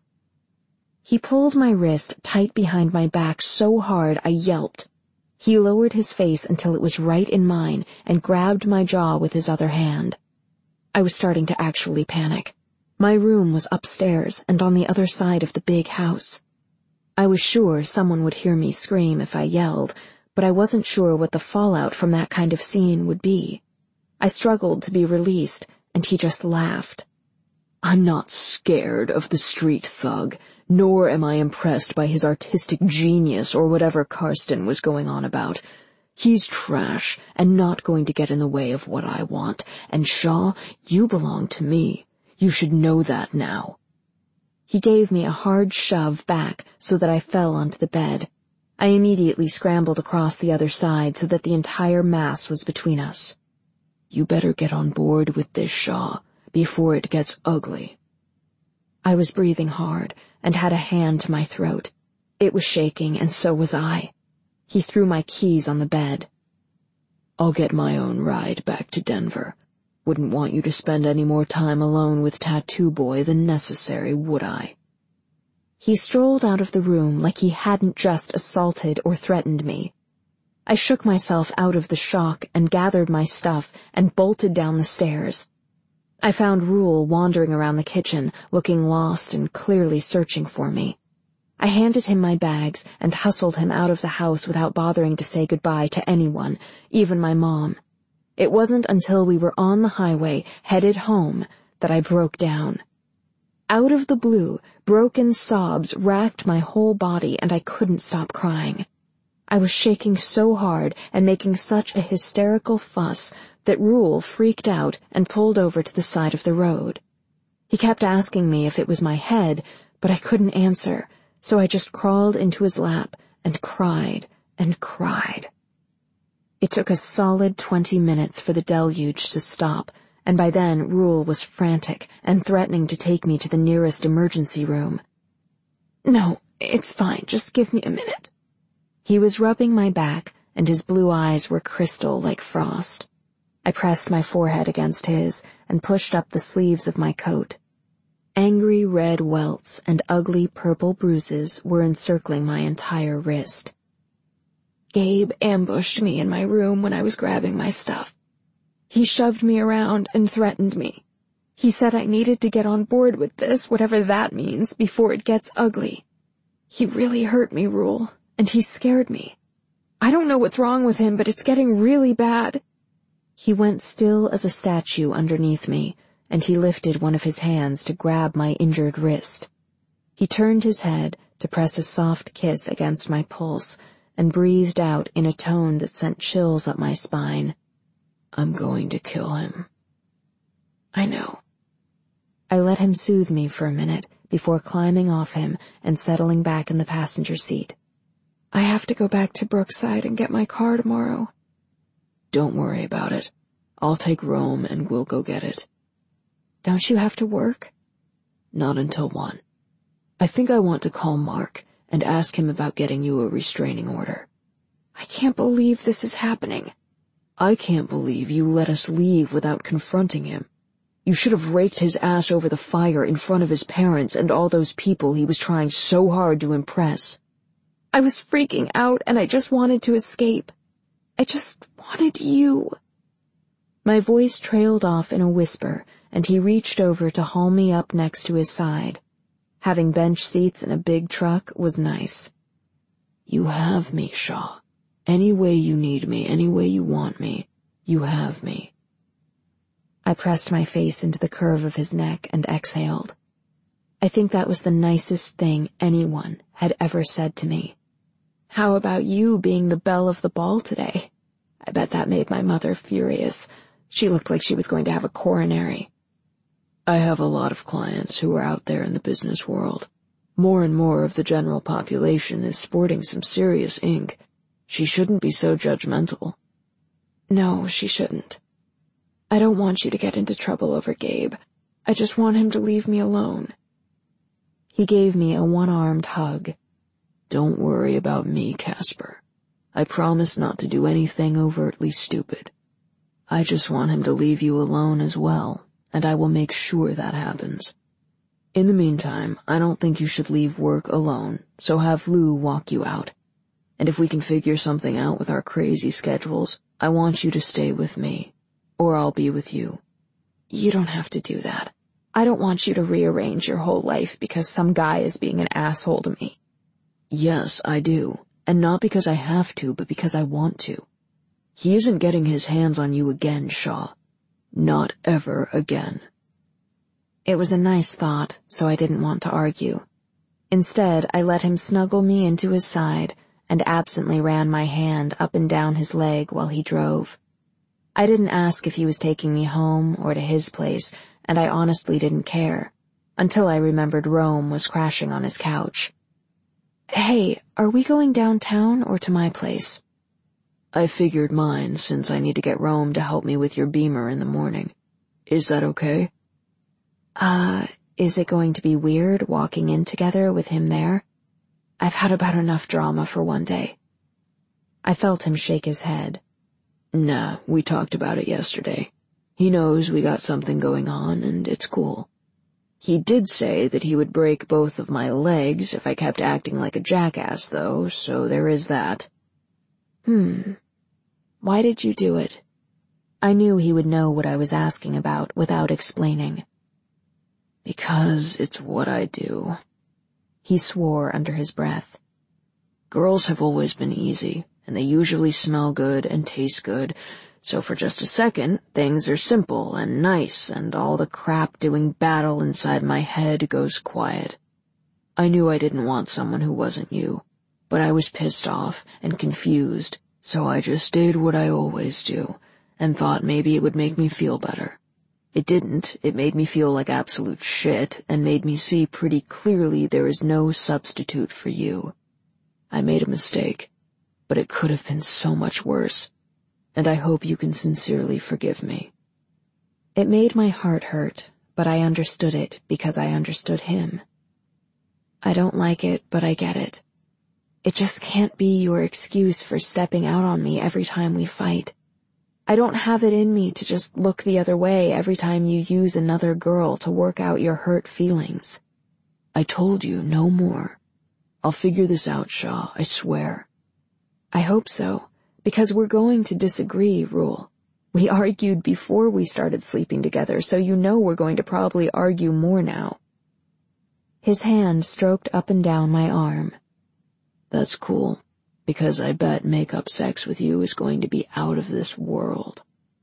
He pulled my wrist tight behind my back so hard I yelped. He lowered his face until it was right in mine and grabbed my jaw with his other hand. I was starting to actually panic. My room was upstairs and on the other side of the big house. I was sure someone would hear me scream if I yelled, but I wasn't sure what the fallout from that kind of scene would be. I struggled to be released, and he just laughed. "I'm not scared of the street thug, nor am I impressed by his artistic genius or whatever Karsten was going on about. He's trash and not going to get in the way of what I want, and Shaw, you belong to me. You should know that now." He gave me a hard shove back so that I fell onto the bed. I immediately scrambled across the other side so that the entire mass was between us. "You better get on board with this, Shaw, before it gets ugly." I was breathing hard and had a hand to my throat. It was shaking, and so was I. He threw my keys on the bed. "I'll get my own ride back to Denver. Wouldn't want you to spend any more time alone with Tattoo Boy than necessary, would I?" He strolled out of the room like he hadn't just assaulted or threatened me. I shook myself out of the shock and gathered my stuff and bolted down the stairs. I found Rule wandering around the kitchen, looking lost and clearly searching for me. I handed him my bags and hustled him out of the house without bothering to say goodbye to anyone, even my mom. It wasn't until we were on the highway, headed home, that I broke down. Out of the blue, broken sobs racked my whole body, and I couldn't stop crying. I was shaking so hard and making such a hysterical fuss that Rule freaked out and pulled over to the side of the road. He kept asking me if it was my head, but I couldn't answer, so I just crawled into his lap and cried and cried. It took a solid 20 minutes for the deluge to stop, and by then Rule was frantic and threatening to take me to the nearest emergency room. "No, it's fine, just give me a minute." He was rubbing my back, and his blue eyes were crystal like frost. I pressed my forehead against his and pushed up the sleeves of my coat. Angry red welts and ugly purple bruises were encircling my entire wrist. Gabe ambushed me in my room when I was grabbing my stuff. He shoved me around and threatened me. He said I needed to get on board with this, whatever that means, before it gets ugly. He really hurt me, Rule, and he scared me. I don't know what's wrong with him, but it's getting really bad. He went still as a statue underneath me, and he lifted one of his hands to grab my injured wrist. He turned his head to press a soft kiss against my pulse and breathed out in a tone that sent chills up my spine. I'm going to kill him. I know. I let him soothe me for a minute before climbing off him and settling back in the passenger seat. I have to go back to Brookside and get my car tomorrow. Don't worry about it. I'll take Rome and we'll go get it. Don't you have to work? Not until 1. I think I want to call Mark and ask him about getting you a restraining order. I can't believe this is happening. I can't believe you let us leave without confronting him. You should have raked his ass over the fire in front of his parents and all those people he was trying so hard to impress. I was freaking out and I just wanted to escape. I just wanted you. My voice trailed off in a whisper, and he reached over to haul me up next to his side. Having bench seats in a big truck was nice. You have me, Shaw. Any way you need me, any way you want me, you have me. I pressed my face into the curve of his neck and exhaled. I think that was the nicest thing anyone had ever said to me. How about you being the belle of the ball today? I bet that made my mother furious. She looked like she was going to have a coronary. I have a lot of clients who are out there in the business world. More and more of the general population is sporting some serious ink. She shouldn't be so judgmental. No, she shouldn't. I don't want you to get into trouble over Gabe. I just want him to leave me alone. He gave me a one-armed hug. Don't worry about me, Casper. I promise not to do anything overtly stupid. I just want him to leave you alone as well, and I will make sure that happens. In the meantime, I don't think you should leave work alone, so have Lou walk you out. And if we can figure something out with our crazy schedules, I want you to stay with me, or I'll be with you. You don't have to do that. I don't want you to rearrange your whole life because some guy is being an asshole to me. Yes, I do. And not because I have to, but because I want to. He isn't getting his hands on you again, Shaw. Not ever again. It was a nice thought, so I didn't want to argue. Instead, I let him snuggle me into his side and absently ran my hand up and down his leg while he drove. I didn't ask if he was taking me home or to his place, and I honestly didn't care, until I remembered Rome was crashing on his couch. Hey, are we going downtown or to my place? I figured mine, since I need to get Rome to help me with your Beamer in the morning. Is that okay? Is it going to be weird walking in together with him there? I've had about enough drama for one day. I felt him shake his head. Nah, we talked about it yesterday. He knows we got something going on, and it's cool. He did say that he would break both of my legs if I kept acting like a jackass, though, so there is that. Why did you do it? I knew he would know what I was asking about without explaining. Because it's what I do. He swore under his breath. Girls have always been easy, and they usually smell good and taste good, so for just a second, things are simple and nice, and all the crap doing battle inside my head goes quiet. I knew I didn't want someone who wasn't you, but I was pissed off and confused, so I just did what I always do, and thought maybe it would make me feel better. It didn't. It made me feel like absolute shit, and made me see pretty clearly there is no substitute for you. I made a mistake, but it could have been so much worse. And I hope you can sincerely forgive me. It made my heart hurt, but I understood it because I understood him. I don't like it, but I get it. It just can't be your excuse for stepping out on me every time we fight. I don't have it in me to just look the other way every time you use another girl to work out your hurt feelings. I told you no more. I'll figure this out, Shaw, I swear. I hope so. Because we're going to disagree, Rule. We argued before we started sleeping together, so you know we're going to probably argue more now. His hand stroked up and down my arm. That's cool, because I bet makeup sex with you is going to be out of this world.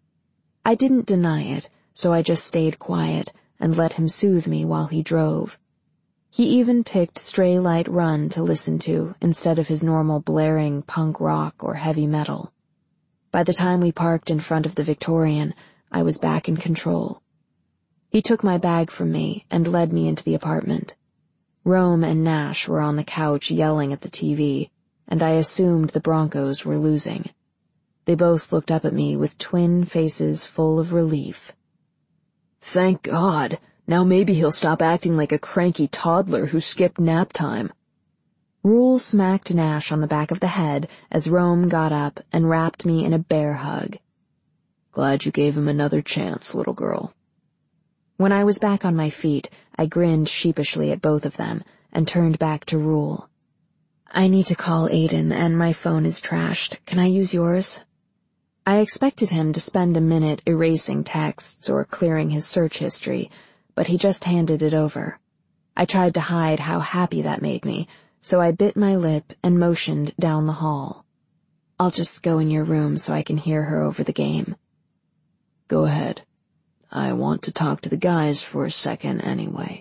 I didn't deny it, so I just stayed quiet and let him soothe me while he drove. He even picked Stray Light Run to listen to instead of his normal blaring punk rock or heavy metal. By the time we parked in front of the Victorian, I was back in control. He took my bag from me and led me into the apartment. Rome and Nash were on the couch yelling at the TV, and I assumed the Broncos were losing. They both looked up at me with twin faces full of relief. Thank God. Now maybe he'll stop acting like a cranky toddler who skipped nap time. Rule smacked Nash on the back of the head as Rome got up and wrapped me in a bear hug. Glad you gave him another chance, little girl. When I was back on my feet, I grinned sheepishly at both of them and turned back to Rule. I need to call Aiden, and my phone is trashed. Can I use yours? I expected him to spend a minute erasing texts or clearing his search history, but he just handed it over. I tried to hide how happy that made me, so I bit my lip and motioned down the hall. I'll just go in your room so I can hear her over the game. Go ahead. I want to talk to the guys for a second anyway.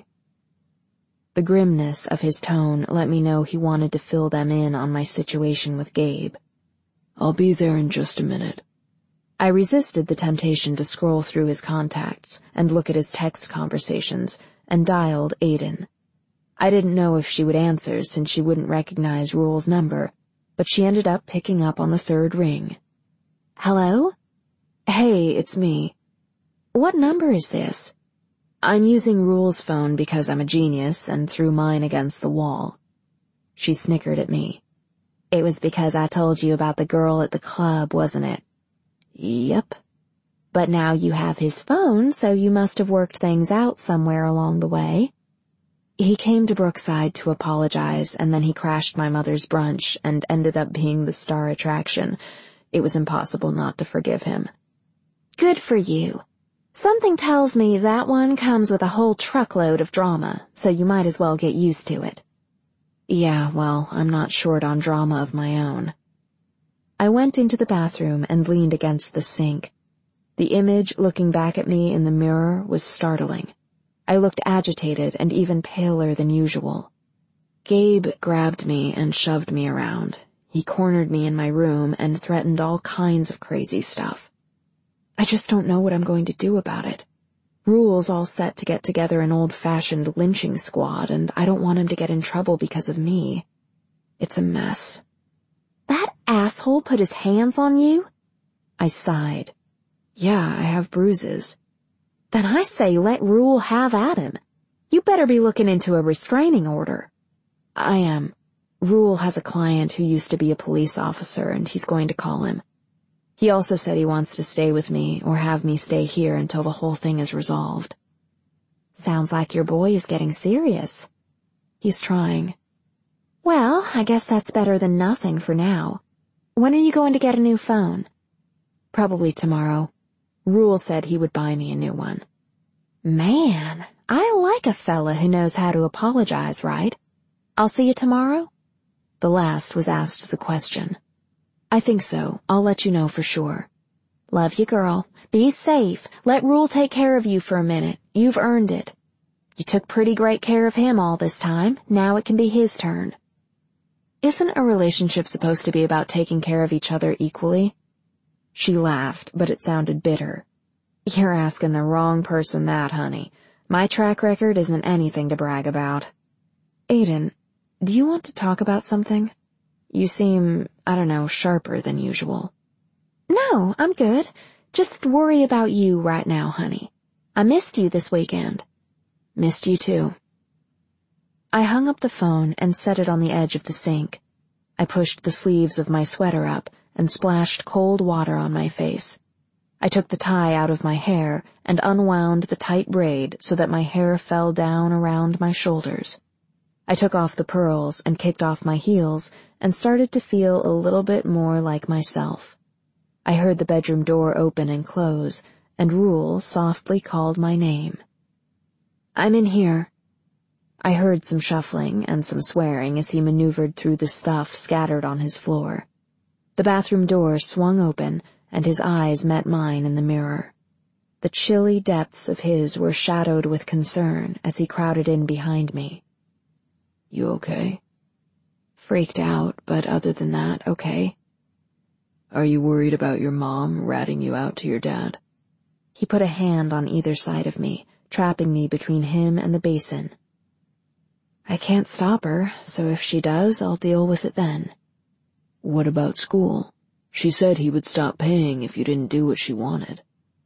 The grimness of his tone let me know he wanted to fill them in on my situation with Gabe. I'll be there in just a minute. I resisted the temptation to scroll through his contacts and look at his text conversations and dialed Aiden. I didn't know if she would answer since she wouldn't recognize Rule's number, but she ended up picking up on the third ring. Hello? Hey, it's me. What number is this? I'm using Rule's phone because I'm a genius and threw mine against the wall. She snickered at me. It was because I told you about the girl at the club, wasn't it? Yep. But now you have his phone, so you must have worked things out somewhere along the way. He came to Brookside to apologize, and then he crashed my mother's brunch and ended up being the star attraction. It was impossible not to forgive him. Good for you. Something tells me that one comes with a whole truckload of drama, so you might as well get used to it. Yeah, well, I'm not short on drama of my own. I went into the bathroom and leaned against the sink. The image looking back at me in the mirror was startling. I looked agitated and even paler than usual. Gabe grabbed me and shoved me around. He cornered me in my room and threatened all kinds of crazy stuff. I just don't know what I'm going to do about it. Rule's all set to get together an old-fashioned lynching squad, and I don't want him to get in trouble because of me. It's a mess. That asshole put his hands on you? I sighed. Yeah, I have bruises. Then I say let Rule have at him. You better be looking into a restraining order. I am. Rule has a client who used to be a police officer, and he's going to call him. He also said he wants to stay with me or have me stay here until the whole thing is resolved. Sounds like your boy is getting serious. He's trying. Well, I guess that's better than nothing for now. When are you going to get a new phone? Probably tomorrow. Rule said he would buy me a new one. Man, I like a fella who knows how to apologize, right? I'll see you tomorrow? The last was asked as a question. I think so. I'll let you know for sure. Love you, girl. Be safe. Let Rule take care of you for a minute. You've earned it. You took pretty great care of him all this time. Now it can be his turn. Isn't a relationship supposed to be about taking care of each other equally? She laughed, but it sounded bitter. You're asking the wrong person that, honey. My track record isn't anything to brag about. Aiden, do you want to talk about something? You seem, sharper than usual. No, I'm good. Just worry about you right now, honey. I missed you this weekend. Missed you too. I hung up the phone and set it on the edge of the sink. I pushed the sleeves of my sweater up and splashed cold water on my face. I took the tie out of my hair and unwound the tight braid so that my hair fell down around my shoulders. I took off the pearls and kicked off my heels and started to feel a little bit more like myself. I heard the bedroom door open and close, and Rule softly called my name. I'm in here. I heard some shuffling and some swearing as he maneuvered through the stuff scattered on his floor. The bathroom door swung open, and his eyes met mine in the mirror. The chilly depths of his were shadowed with concern as he crowded in behind me. "You okay?" Freaked out, but other than that, okay. "Are you worried about your mom ratting you out to your dad?" He put a hand on either side of me, trapping me between him and the basin. I can't stop her, so if she does, I'll deal with it then. "What about school? She said he would stop paying if you didn't do what she wanted."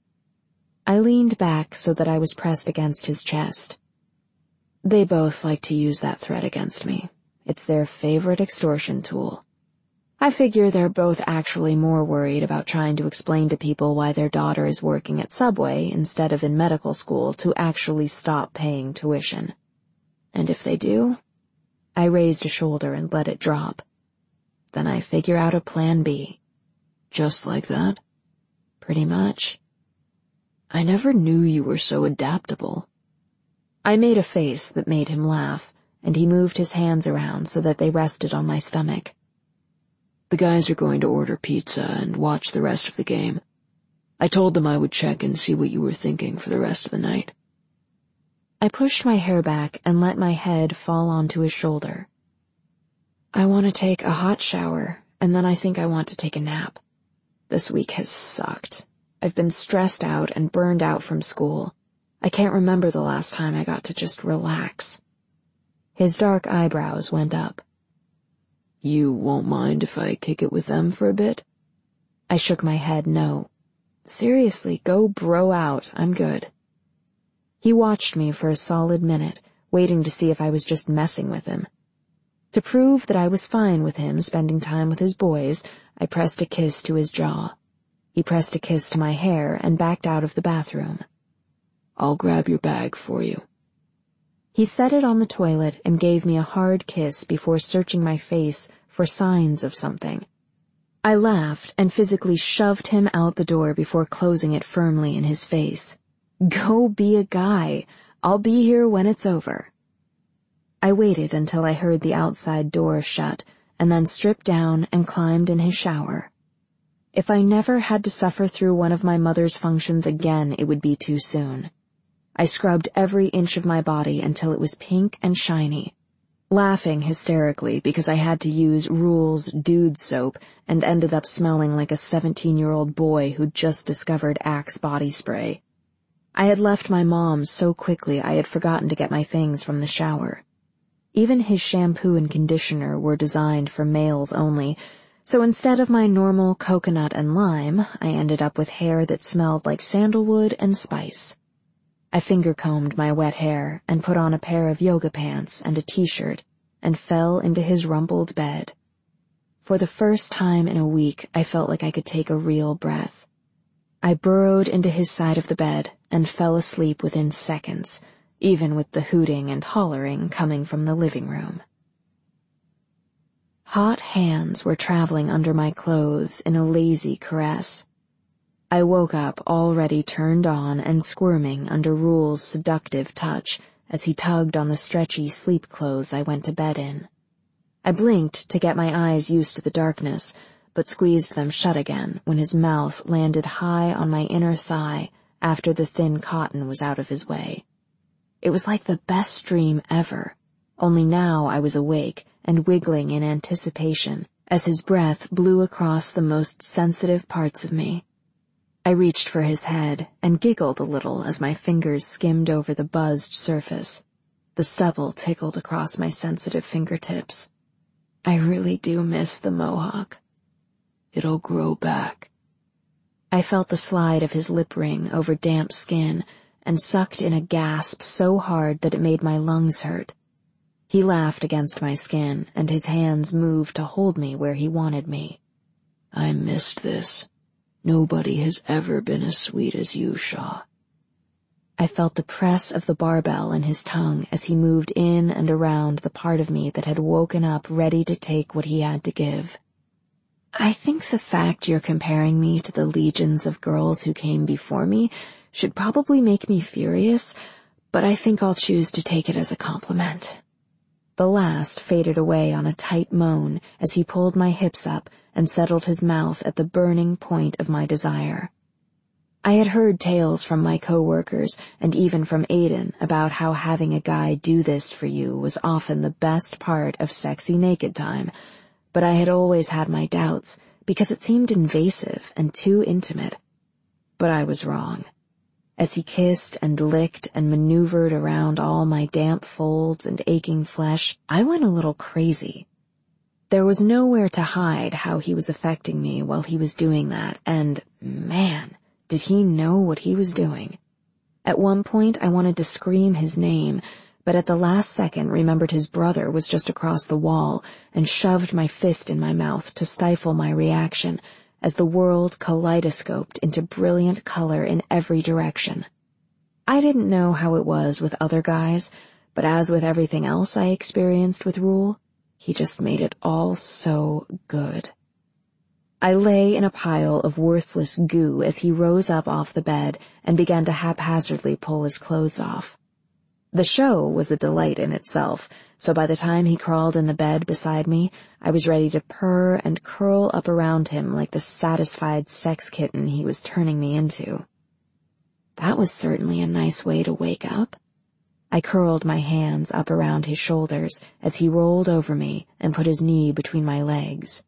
I leaned back so that I was pressed against his chest. They both like to use that threat against me. It's their favorite extortion tool. I figure they're both actually more worried about trying to explain to people why their daughter is working at Subway instead of in medical school to actually stop paying tuition. And if they do, I raised a shoulder and let it drop. Then I figure out a plan B. "Just like that?" Pretty much. "I never knew you were so adaptable." I made a face that made him laugh, and he moved his hands around so that they rested on my stomach. "The guys are going to order pizza and watch the rest of the game. I told them I would check and see what you were thinking for the rest of the night." I pushed my hair back and let my head fall onto his shoulder. I want to take a hot shower, and then I think I want to take a nap. This week has sucked. I've been stressed out and burned out from school. I can't remember the last time I got to just relax. His dark eyebrows went up. "You won't mind if I kick it with them for a bit?" I shook my head no. Seriously, go bro out, I'm good. He watched me for a solid minute, waiting to see if I was just messing with him. To prove that I was fine with him spending time with his boys, I pressed a kiss to his jaw. He pressed a kiss to my hair and backed out of the bathroom. "I'll grab your bag for you." He set it on the toilet and gave me a hard kiss before searching my face for signs of something. I laughed and physically shoved him out the door before closing it firmly in his face. Go be a guy. I'll be here when it's over. I waited until I heard the outside door shut, and then stripped down and climbed in his shower. If I never had to suffer through one of my mother's functions again, it would be too soon. I scrubbed every inch of my body until it was pink and shiny, laughing hysterically because I had to use Rule's dude soap and ended up smelling like a 17-year-old boy who'd just discovered Axe body spray. I had left my mom so quickly I had forgotten to get my things from the shower. Even his shampoo and conditioner were designed for males only, so instead of my normal coconut and lime, I ended up with hair that smelled like sandalwood and spice. I finger-combed my wet hair and put on a pair of yoga pants and a t-shirt and fell into his rumpled bed. For the first time in a week, I felt like I could take a real breath. I burrowed into his side of the bed and fell asleep within seconds, even with the hooting and hollering coming from the living room. Hot hands were traveling under my clothes in a lazy caress. I woke up already turned on and squirming under Rule's seductive touch as he tugged on the stretchy sleep clothes I went to bed in. I blinked to get my eyes used to the darkness, but squeezed them shut again when his mouth landed high on my inner thigh after the thin cotton was out of his way. It was like the best dream ever, only now I was awake and wiggling in anticipation as his breath blew across the most sensitive parts of me. I reached for his head and giggled a little as my fingers skimmed over the buzzed surface. The stubble tickled across my sensitive fingertips. I really do miss the mohawk. "It'll grow back." I felt the slide of his lip ring over damp skin and sucked in a gasp so hard that it made my lungs hurt. He laughed against my skin, and his hands moved to hold me where he wanted me. "I missed this. Nobody has ever been as sweet as you, Shaw." I felt the press of the barbell in his tongue as he moved in and around the part of me that had woken up ready to take what he had to give. I think the fact you're comparing me to the legions of girls who came before me should probably make me furious, but I think I'll choose to take it as a compliment." The last faded away on a tight moan as he pulled my hips up and settled his mouth at the burning point of my desire. I had heard tales from my coworkers and even from Aiden about how having a guy do this for you was often the best part of sexy naked time, but I had always had my doubts because it seemed invasive and too intimate. But I was wrong. As he kissed and licked and maneuvered around all my damp folds and aching flesh, I went a little crazy. There was nowhere to hide how he was affecting me while he was doing that, and, man, did he know what he was doing. At one point I wanted to scream his name, but at the last second remembered his brother was just across the wall and shoved my fist in my mouth to stifle my reaction as the world kaleidoscoped into brilliant color in every direction. I didn't know how it was with other guys, but as with everything else I experienced with Rule, he just made it all so good. I lay in a pile of worthless goo as he rose up off the bed and began to haphazardly pull his clothes off. The show was a delight in itself, so by the time he crawled in the bed beside me, I was ready to purr and curl up around him like the satisfied sex kitten he was turning me into. That was certainly a nice way to wake up. I curled my hands up around his shoulders as he rolled over me and put his knee between my legs.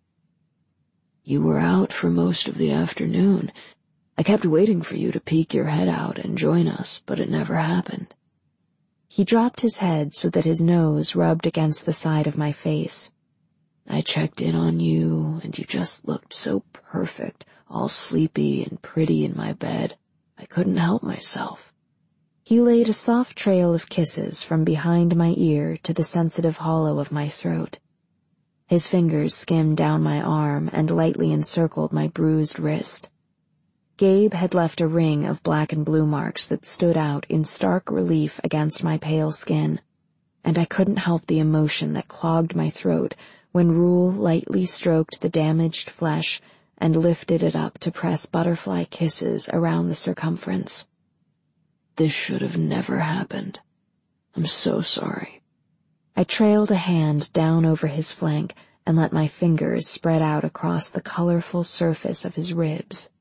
"You were out for most of the afternoon. I kept waiting for you to peek your head out and join us, but it never happened." He dropped his head so that his nose rubbed against the side of my face. "I checked in on you, and you just looked so perfect, all sleepy and pretty in my bed. I couldn't help myself." He laid a soft trail of kisses from behind my ear to the sensitive hollow of my throat. His fingers skimmed down my arm and lightly encircled my bruised wrist. Gabe had left a ring of black and blue marks that stood out in stark relief against my pale skin, and I couldn't help the emotion that clogged my throat when Rule lightly stroked the damaged flesh and lifted it up to press butterfly kisses around the circumference. "This should have never happened. I'm so sorry." I trailed a hand down over his flank and let my fingers spread out across the colorful surface of his ribs.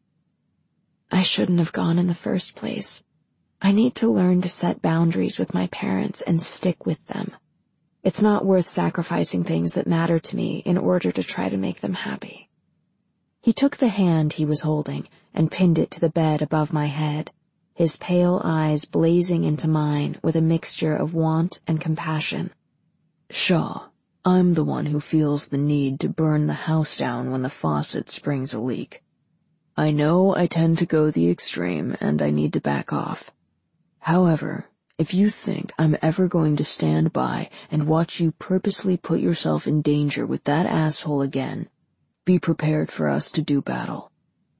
"I shouldn't have gone in the first place. I need to learn to set boundaries with my parents and stick with them. It's not worth sacrificing things that matter to me in order to try to make them happy." He took the hand he was holding and pinned it to the bed above my head, his pale eyes blazing into mine with a mixture of want and compassion. "Shaw, I'm the one who feels the need to burn the house down when the faucet springs a leak. I know I tend to go the extreme and I need to back off. However, if you think I'm ever going to stand by and watch you purposely put yourself in danger with that asshole again, be prepared for us to do battle."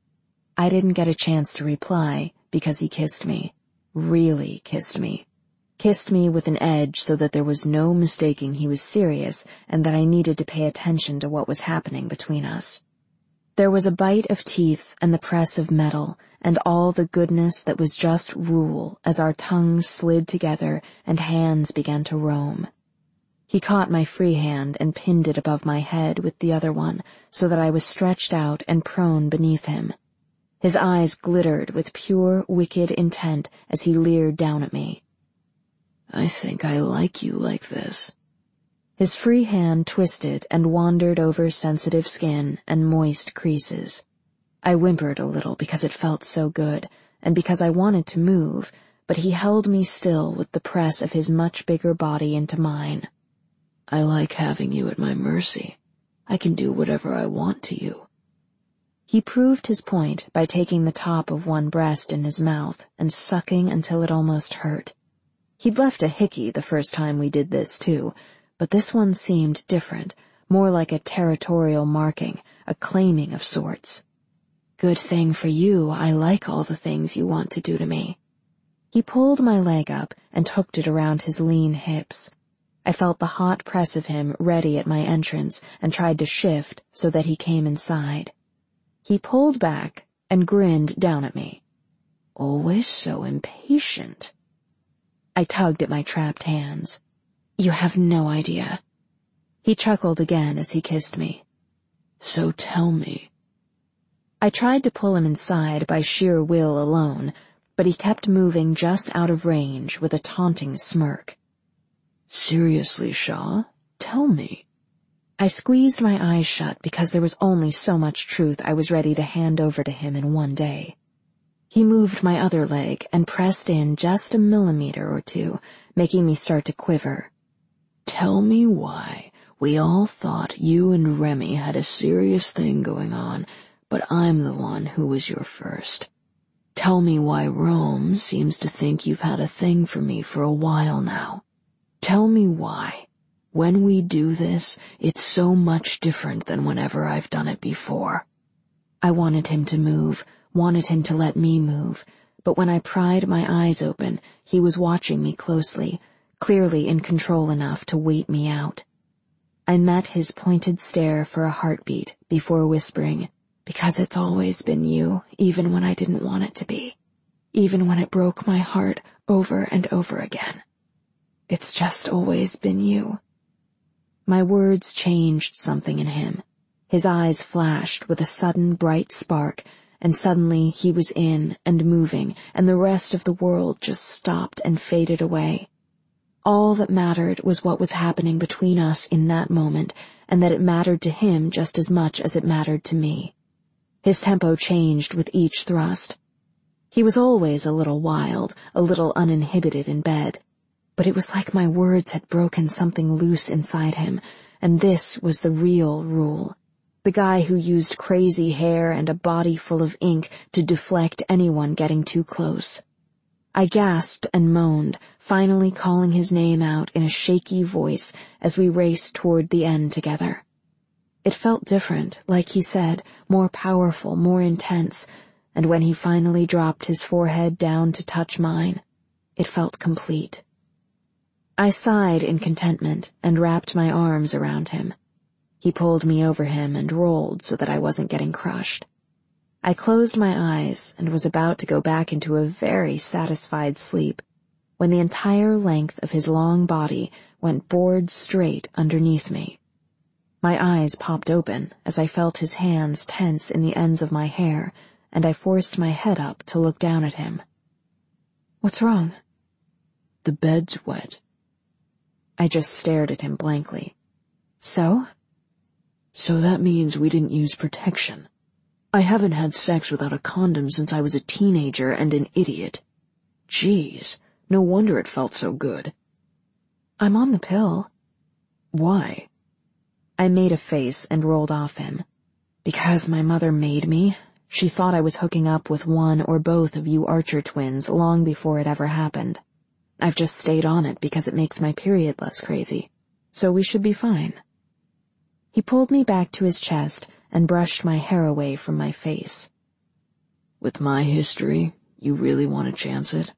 I didn't get a chance to reply because he kissed me, really kissed me. Kissed me with an edge so that there was no mistaking he was serious and that I needed to pay attention to what was happening between us. There was a bite of teeth and the press of metal and all the goodness that was just Rule as our tongues slid together and hands began to roam. He caught my free hand and pinned it above my head with the other one so that I was stretched out and prone beneath him. His eyes glittered with pure, wicked intent as he leered down at me. "I think I like you like this." His free hand twisted and wandered over sensitive skin and moist creases. I whimpered a little because it felt so good, and because I wanted to move, but he held me still with the press of his much bigger body into mine. "I like having you at my mercy. I can do whatever I want to you." He proved his point by taking the top of one breast in his mouth and sucking until it almost hurt. He'd left a hickey the first time we did this, too, but this one seemed different, more like a territorial marking, a claiming of sorts. "Good thing for you, I like all the things you want to do to me." He pulled my leg up and hooked it around his lean hips. I felt the hot press of him ready at my entrance and tried to shift so that he came inside. He pulled back and grinned down at me. "Always so impatient." I tugged at my trapped hands. You have no idea. He chuckled again as he kissed me. So tell me. I tried to pull him inside by sheer will alone, but he kept moving just out of range with a taunting smirk. Seriously, Shaw, tell me. I squeezed my eyes shut because there was only so much truth I was ready to hand over to him in one day. He moved my other leg and pressed in just a millimeter or two, making me start to quiver. Tell me why we all thought you and Remy had a serious thing going on, but I'm the one who was your first. Tell me why Rome seems to think you've had a thing for me for a while now. Tell me why, when we do this, it's so much different than whenever I've done it before. I wanted him to move, wanted him to let me move, but when I pried my eyes open, he was watching me closely, clearly in control enough to wait me out. I met his pointed stare for a heartbeat before whispering, because it's always been you, even when I didn't want it to be, even when it broke my heart over and over again. It's just always been you. My words changed something in him. His eyes flashed with a sudden bright spark, and suddenly he was in and moving, and the rest of the world just stopped and faded away. All that mattered was what was happening between us in that moment, and that it mattered to him just as much as it mattered to me. His tempo changed with each thrust. He was always a little wild, a little uninhibited in bed, but it was like my words had broken something loose inside him, and this was the real Rule. The guy who used crazy hair and a body full of ink to deflect anyone getting too close. I gasped and moaned, finally calling his name out in a shaky voice as we raced toward the end together. It felt different, like he said, more powerful, more intense, and when he finally dropped his forehead down to touch mine, it felt complete. I sighed in contentment and wrapped my arms around him. He pulled me over him and rolled so that I wasn't getting crushed. I closed my eyes and was about to go back into a very satisfied sleep when the entire length of his long body went bored straight underneath me. My eyes popped open as I felt his hands tense in the ends of my hair, and I forced my head up to look down at him. What's wrong? The bed's wet. I just stared at him blankly. So? So that means we didn't use protection. I haven't had sex without a condom since I was a teenager and an idiot. Jeez, no wonder it felt so good. I'm on the pill. Why? I made a face and rolled off him. Because my mother made me. She thought I was hooking up with one or both of you Archer twins long before it ever happened. I've just stayed on it because it makes my period less crazy. So we should be fine. He pulled me back to his chest and brushed my hair away from my face. With my history, you really want to chance it?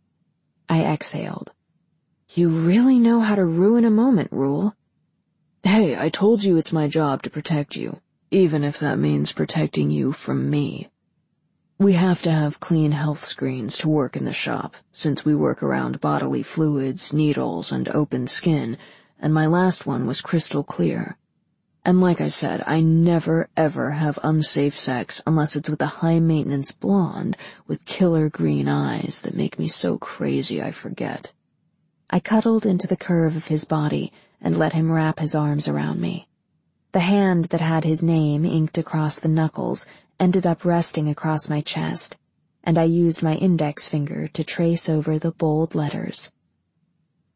I exhaled. You really know how to ruin a moment, Rule. Hey, I told you it's my job to protect you, even if that means protecting you from me. We have to have clean health screens to work in the shop, since we work around bodily fluids, needles, and open skin, and my last one was crystal clear. And like I said, I never ever have unsafe sex unless it's with a high-maintenance blonde with killer green eyes that make me so crazy I forget. I cuddled into the curve of his body and let him wrap his arms around me. The hand that had his name inked across the knuckles ended up resting across my chest, and I used my index finger to trace over the bold letters.